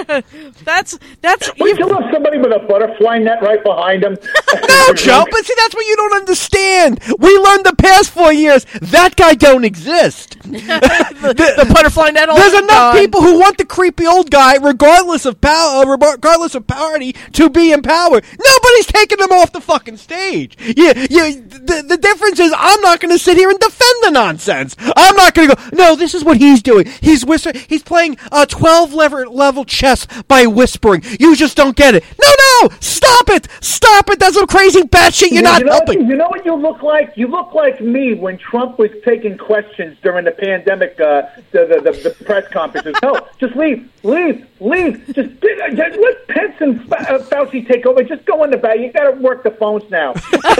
that's that's. Would you have somebody with a butterfly net right behind them? No, Joe. But see, that's what you don't understand. We learned the past four years that guy don't exist. the, the, the butterfly net. There's enough gone. people who want the creepy old guy, regardless of power, regardless of party, to be in power. Nobody's taking them off the fucking stage. Yeah, yeah. The, the difference is, I'm not going to sit here and defend the nonsense. I'm not going to go. No, this is what he's doing. He's whispering. He's playing uh, twelve level level chess by whispering. You just don't get it. No, no, stop it, stop it. That's some crazy bad shit. You're you not know helping. What, you know what you look like? You look like me when Trump was taking questions during the pandemic, uh, the, the, the the press conferences. No, just leave, leave, leave. Just, just let Pence and Fauci take over. Just go in the back. You got to work the phones now.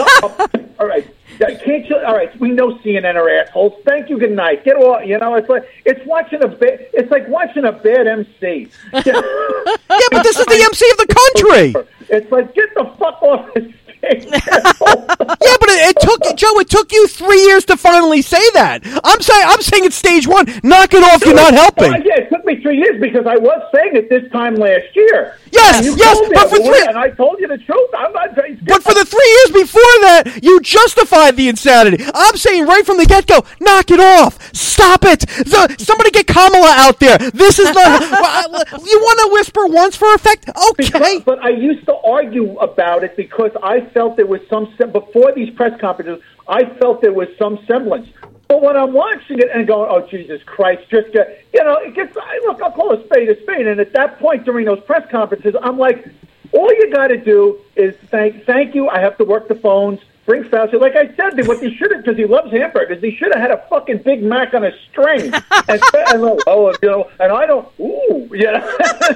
All right. Can't you? All right, we know C N N are assholes. Thank you. Good night. Get all. You know, it's like it's watching a bad. It's like watching a bad M C. Yeah, but this is the M C of the country. It's like get the fuck off this stage. Yeah, but it, it took Joe. It took you three years to finally say that. I'm saying. I'm saying it's stage one. Knock it off. You're not helping. Well, yeah, it took me three years because I was saying it this time last year. Yes, yes, but for three, and I told you the truth. I'm not. But for the three years before that, you justified the insanity. I'm saying right from the get-go, knock it off. Stop it. The, somebody get Kamala out there. This is not. You want to whisper once for effect? Okay. Because, but I used to argue about it because I felt there was some before these press conferences. I felt there was some semblance. But when I'm watching it and going, oh, Jesus Christ, just get, you know, it gets, look, I'll call a spade a spade. And at that point during those press conferences, I'm like, all you got to do is thank thank you. I have to work the phones. Bring Fauci. Like I said, what they should have, because he loves hamburgers, they should have had a fucking Big Mac on a string. and, and, oh, you know, and I don't, ooh, you know.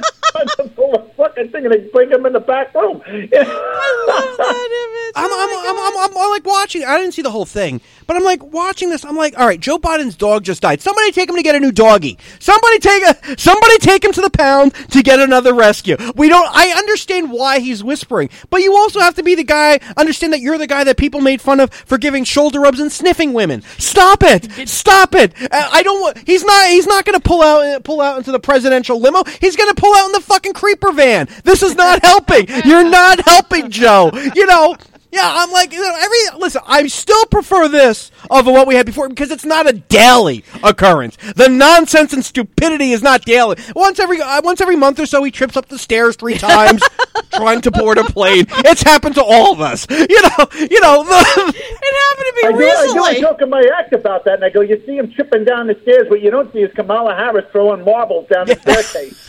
Pull a fucking thing and they bring him in the back room. Yeah. I love that image. I'm, oh I'm, I'm, I'm, I'm, I'm like watching. I didn't see the whole thing, but I'm like watching this. I'm like, all right, Joe Biden's dog just died. Somebody take him to get a new doggy. Somebody take a. Somebody take him to the pound to get another rescue. We don't. I understand why he's whispering, but you also have to be the guy. Understand that you're the guy that people made fun of for giving shoulder rubs and sniffing women. Stop it! Stop it! Uh, I don't want. He's not. He's not going to pull out. Pull out into the presidential limo. He's going to pull out in the fucking creeper van. This is not helping. You're not helping, Joe. You know. Yeah, I'm like, you know, every, listen, I still prefer this over what we had before because it's not a daily occurrence. The nonsense and stupidity is not daily. Once every, uh, once every month or so, he trips up the stairs three times trying to board a plane. It's happened to all of us. You know, you know. The, it happened to me I do, recently. I do a joke in my act about that, and I go, you see him tripping down the stairs. What you don't see is Kamala Harris throwing marbles down the staircase.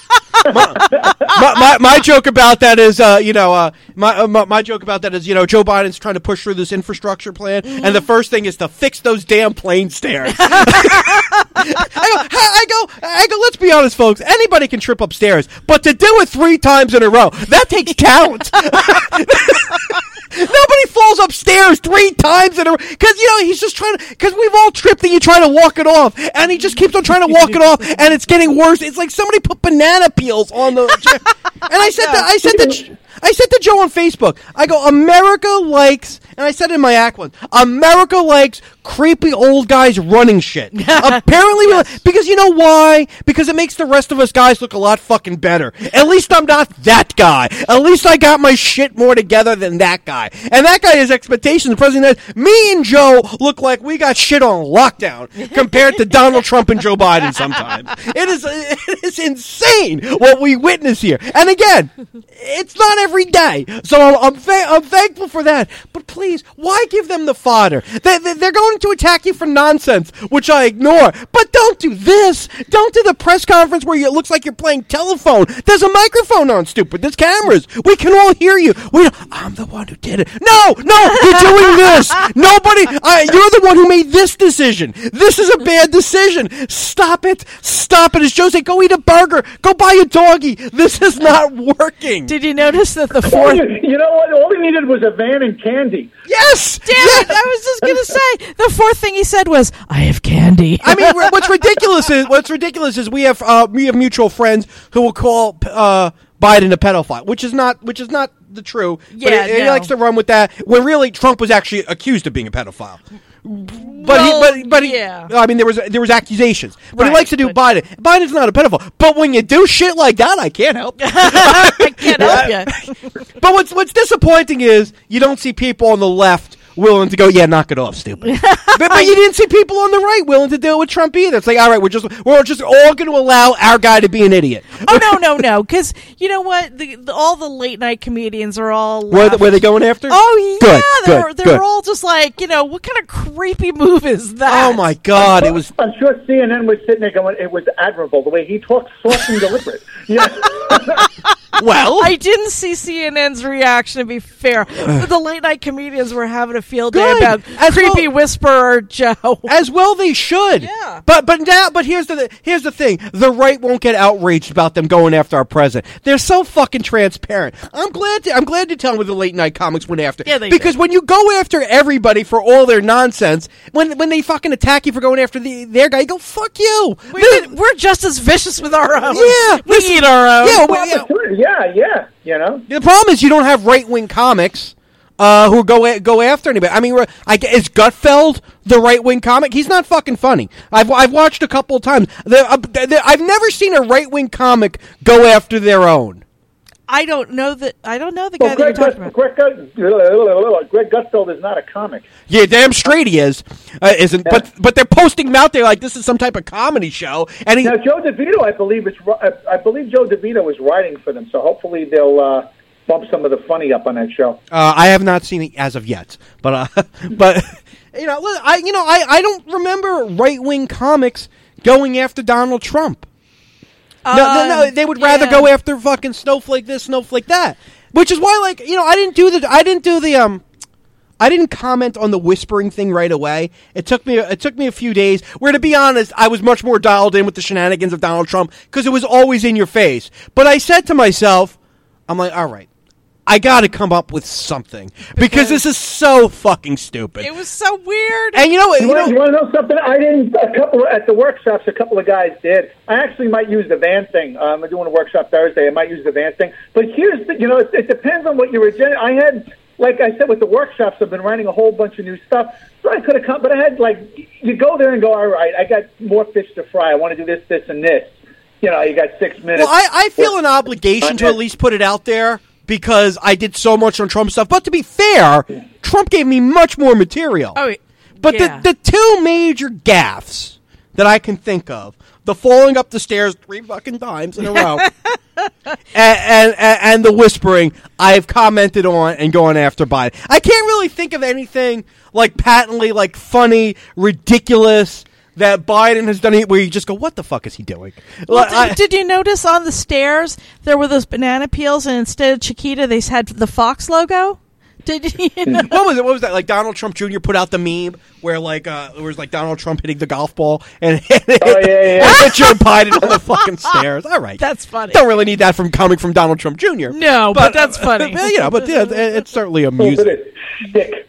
my, my, my, my joke about that is, uh, you know, uh, my, uh, my my joke about that is, you know, Joe Biden's trying to push through this infrastructure plan, mm-hmm. and the first thing is to fix those damn plane stairs. I go, I go, I go. Let's be honest, folks. Anybody can trip upstairs, but to do it three times in a row, that takes talent. Nobody falls upstairs three times in a row because you know he's just trying to. Because we've all tripped and you try to walk it off, and he just keeps on trying to walk it off, and it's getting worse. It's like somebody put banana peels on the. And I said that I said that I said to Joe on Facebook. I go, America likes, and I said it in my act once. America likes creepy old guys running shit. Apparently, yes. we, because you know why? Because it makes the rest of us guys look a lot fucking better. At least I'm not that guy. At least I got my shit more together than that guy. And that guy has expectations. The president has, me and Joe look like we got shit on lockdown compared to Donald Trump and Joe Biden sometimes. It is, it is insane what we witness here. And again, it's not every day. So I'm, I'm, fa- I'm thankful for that. But please, why give them the fodder? They, they, they're going wanting to attack you for nonsense, which I ignore. But don't do this. Don't do the press conference where you, it looks like you're playing telephone. There's a microphone on, stupid. There's cameras. We can all hear you. We don't, I'm the one who did it. No, no, you're doing this. Nobody, uh, you're the one who made this decision. This is a bad decision. Stop it. Stop it. As Joe said, go eat a burger. Go buy a doggy. This is not working. Did you notice that the All fourth... you, you know what? All he needed was a van and candy. Yes. Damn it! I was just going to say, the fourth thing he said was, I have candy. I mean, what's ridiculous is what's ridiculous is we have uh, we have mutual friends who will call uh, Biden a pedophile, which is not which is not the true. Yeah, but he, he no. likes to run with that when really Trump was actually accused of being a pedophile. But Well, he, but but he, yeah. I mean, there was there was accusations. But Right, he likes to do but- Biden. Biden's not a pedophile. But when you do shit like that, I can't help. I can't help you. But what's what's disappointing is you don't see people on the left willing to go, yeah, knock it off, stupid. but, but you didn't see people on the right willing to deal with Trump either. It's like, all right, we're just we're just all going to allow our guy to be an idiot. Oh, no, no, no. Because, you know what? The, the, all the late-night comedians are all Where, left. where they going after? Oh, yeah. Good, they're good, they're good. all just like, you know, what kind of creepy move is that? Oh my God! It was I'm sure C N N was sitting there going, it was admirable, the way he talked soft and deliberate. Yeah. well. I didn't see C N N's reaction, to be fair. But the late-night comedians were having a field day Good. about As creepy well- whisperer Joe. As well, they should. Yeah. But but now, but here's the here's the thing: the right won't get outraged about them going after our president. They're so fucking transparent. I'm glad. To, I'm glad to tell me the late night comics went after. Yeah, they because did. when you go after everybody for all their nonsense, when when they fucking attack you for going after the their guy, you go fuck you. We, This- we're just as vicious with our own. Yeah, we this- eat our own. yeah, we- yeah. yeah, yeah, you know. The problem is you don't have right wing comics uh, who go a- go after anybody. I mean, we're- I, gue- is Gutfeld the right wing comic? He's not fucking funny. I've I've watched a couple of times. There- uh, there- I've never seen a right wing comic go after their own. I don't know that. I don't know the guy Well, that you're Greg, talking Gut, about. Greg, Gut, Greg Gutfeld is not a comic. Yeah, damn straight he is. Uh, isn't but but they're posting him out there like this is some type of comedy show. And he, Now, Joe DeVito, I believe, is, ri- I believe Joe DeVito is writing for them, so hopefully they'll uh, bump some of the funny up on that show. uh, I have not seen it as of yet. But uh, but you know, look, I you know I I don't remember right wing comics going after Donald Trump. No, no, no. They would rather yeah. go after fucking snowflake this, snowflake that. Which is why, like, you know, I didn't do the, I didn't do the, um, I didn't comment on the whispering thing right away. It took me, it took me a few days. Where, to be honest, I was much more dialed in with the shenanigans of Donald Trump because it was always in your face. But I said to myself, I'm like, all right, I got to come up with something because this is so fucking stupid. It was so weird. And you know what? You, You want, you know, want to know something? I didn't. A couple at the workshops, a couple of guys did. I actually might use the van thing. Um, I'm doing a workshop Thursday. I might use the van thing. But here's the, you know, it, it depends on what your agenda. I had, like I said, with the workshops, I've been writing a whole bunch of new stuff. So I could have come, but I had like, you go there and go, all right, I got more fish to fry. I want to do this, this, and this. You know, you got six minutes. well, I, I feel an obligation to at least put it out there. Because I did so much on Trump stuff. But to be fair, Trump gave me much more material. Oh, but yeah. the, the two major gaffes that I can think of, the falling up the stairs three fucking times in a row, and, and, and, and the whispering, I've commented on and going after Biden. I can't really think of anything like patently like funny, ridiculous, that Biden has done it where you just go, what the fuck is he doing? Well, Like, did, I- did you notice on the stairs there were those banana peels, and instead of Chiquita, they had the Fox logo? Did you know? What was it? What was that? Like Donald Trump Junior put out the meme where like uh, it was like Donald Trump hitting the golf ball and hit, Oh, yeah, yeah. and hit Joe Biden on the fucking stairs. All right, That's funny. Don't really need that from coming from Donald Trump Junior No, but that's funny. uh, you know, but yeah, it- it's certainly a little amusing. bit of shtick.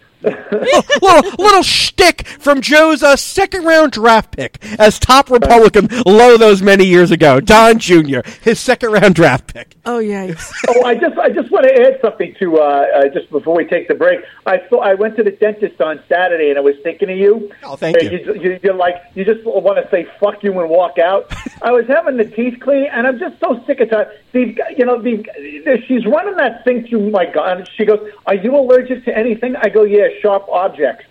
little little shtick from Joe's uh, second round draft pick as top Republican low those many years ago. Don Junior, his second round draft pick. Oh, yikes. Oh, I just I just want to add something to uh, uh, just before we take the break. I thought I went to the dentist on Saturday and I was thinking of you. Oh, thank you. You, you you're like you just want to say fuck you and walk out. I was having the teeth clean and I'm just so sick of tired. These guys, you know, these, she's running that thing through my gun. She goes, "Are you allergic to anything?" I go, "Yeah, sharp objects."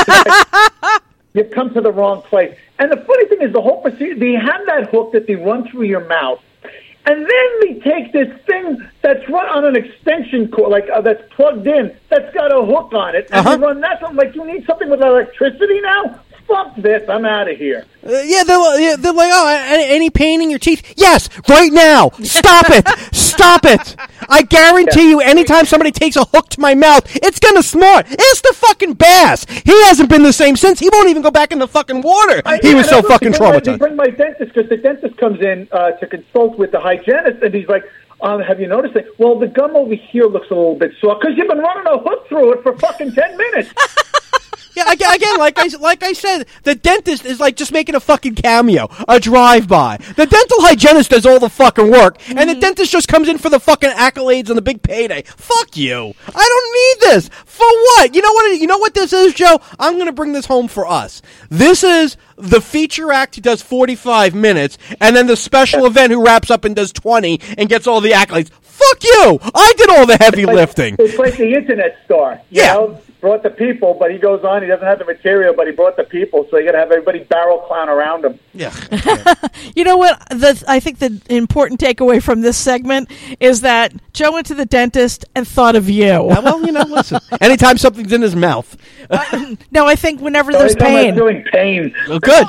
You've come to the wrong place. And the funny thing is, the whole procedure, they have that hook that they run through your mouth. And then they take this thing that's run on an extension cord, like uh, that's plugged in, that's got a hook on it, and Uh-huh. they run that. I'm like, you need something with electricity now? Fuck this, I'm out of here. Uh, yeah, they're, yeah, they're like, oh, any, any pain in your teeth? Yes, right now. Stop it. Stop it. I guarantee you, anytime somebody takes a hook to my mouth, it's going to smart. It's the fucking bass. He hasn't been the same since. He won't even go back in the fucking water. I, he yeah, was so fucking bring my, they traumatized. bring my dentist, because the dentist comes in uh, to consult with the hygienist, and he's like, um, have you noticed it? Well, the gum over here looks a little bit sore, because you've been running a hook through it for fucking ten minutes. Yeah, again, again, like I like I said, the dentist is like just making a fucking cameo, a drive-by. The dental hygienist does all the fucking work, and Mm-hmm. the dentist just comes in for the fucking accolades and the big payday. Fuck you! I don't need this for what? You know what? You know what this is, Joe? I'm gonna bring this home for us. This is the feature act who does forty-five minutes, and then the special event who wraps up and does twenty and gets all the accolades. Fuck you! I did all the heavy Like- lifting. It's like the internet star. You Yeah. know, brought the people, but he goes on, he doesn't have the material, but he brought the people, so you got to have everybody barrel clown around him. Yeah. You know what? The, I think the important takeaway from this segment is that Joe went to the dentist and thought of you. Yeah, well, you know, listen. Anytime something's in his mouth. No, I think whenever there's Every time I'm pain. feeling pain. Well, good.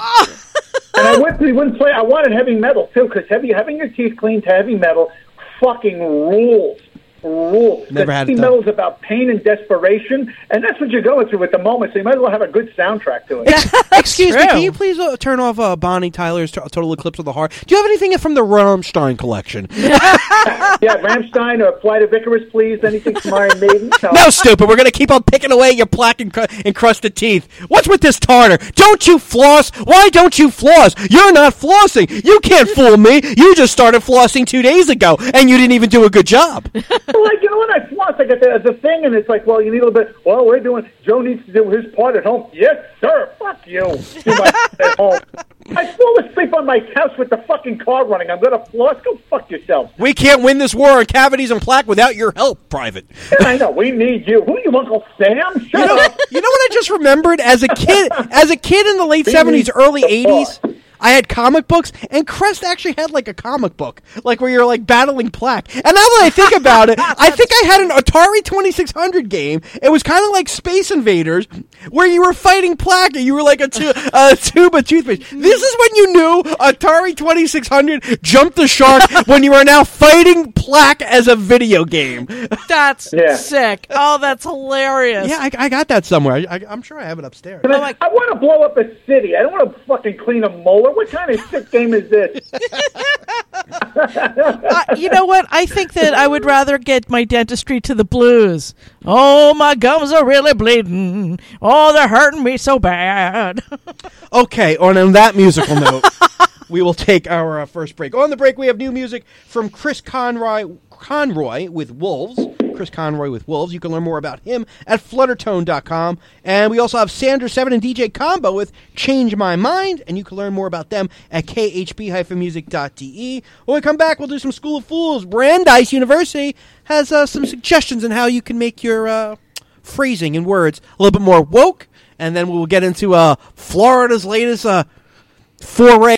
And I wouldn't, we wouldn't play. I wanted heavy metal too, because heavy having your teeth cleaned to heavy metal fucking rules. Rules. Never The had it heavy done. metal is about pain and desperation, and that's what you're going through at the moment. So you might as well have a good soundtrack to it. Excuse me, true. can you please uh, turn off uh, Bonnie Tyler's T- Total Eclipse of the Heart? Do you have anything from the Rammstein collection? Yeah, Rammstein or Flight of Icarus, please. Anything from Iron Maiden? No. No, stupid. We're going to keep on picking away your plaque and cr- encrusted teeth. What's with this tartar? Don't you floss? Why don't you floss? You're not flossing. You can't fool me. You just started flossing two days ago, and you didn't even do a good job. Like, you know what, I floss, I get the, the thing, and it's like, well, you need a little bit, well, we're doing, Joe needs to do his part at home. Yes, sir, fuck you. Do my part at home. I fall asleep on my couch with the fucking car running. I'm going to floss. Go fuck yourself. We can't win this war on cavities and plaque without your help, Private. And I know, we need you. Who are you, Uncle Sam? Shut You know, up. you know what I just remembered? As a kid, as a kid in the late We seventies, need early the eighties, boss. I had comic books, and Crest actually had like a comic book, like where you're like battling plaque. And now that I think about it, I think I had an Atari twenty-six hundred game. It was kind of like Space Invaders, where you were fighting plaque, and you were like a, tu- a tube of toothpaste. This is when you knew Atari twenty-six hundred jumped the shark when you are now fighting plaque as a video game. That's Yeah. sick. Oh, that's hilarious. Yeah, I, I got that somewhere. I, I, I'm sure I have it upstairs. And I, I want to blow up a city. I don't want to fucking clean a molar. What kind of sick game is this? Uh, you know what? I think that I would rather get my dentistry to the blues. Oh, my gums are really bleeding. Oh, they're hurting me so bad. Okay, on, on that musical note, we will take our uh, first break. On the break, we have new music from Chris Conroy, Conroy with Wolves. Chris Conroy with Wolves. You can learn more about him at fluttertone dot com. And we also have Sanders seven and D J Combo with Change My Mind. And you can learn more about them at k h b dash music dot d e. When we come back, we'll do some School of Fools. Brandeis University has uh, some suggestions on how you can make your uh, phrasing and words a little bit more woke. And then we'll get into uh, Florida's latest uh, foray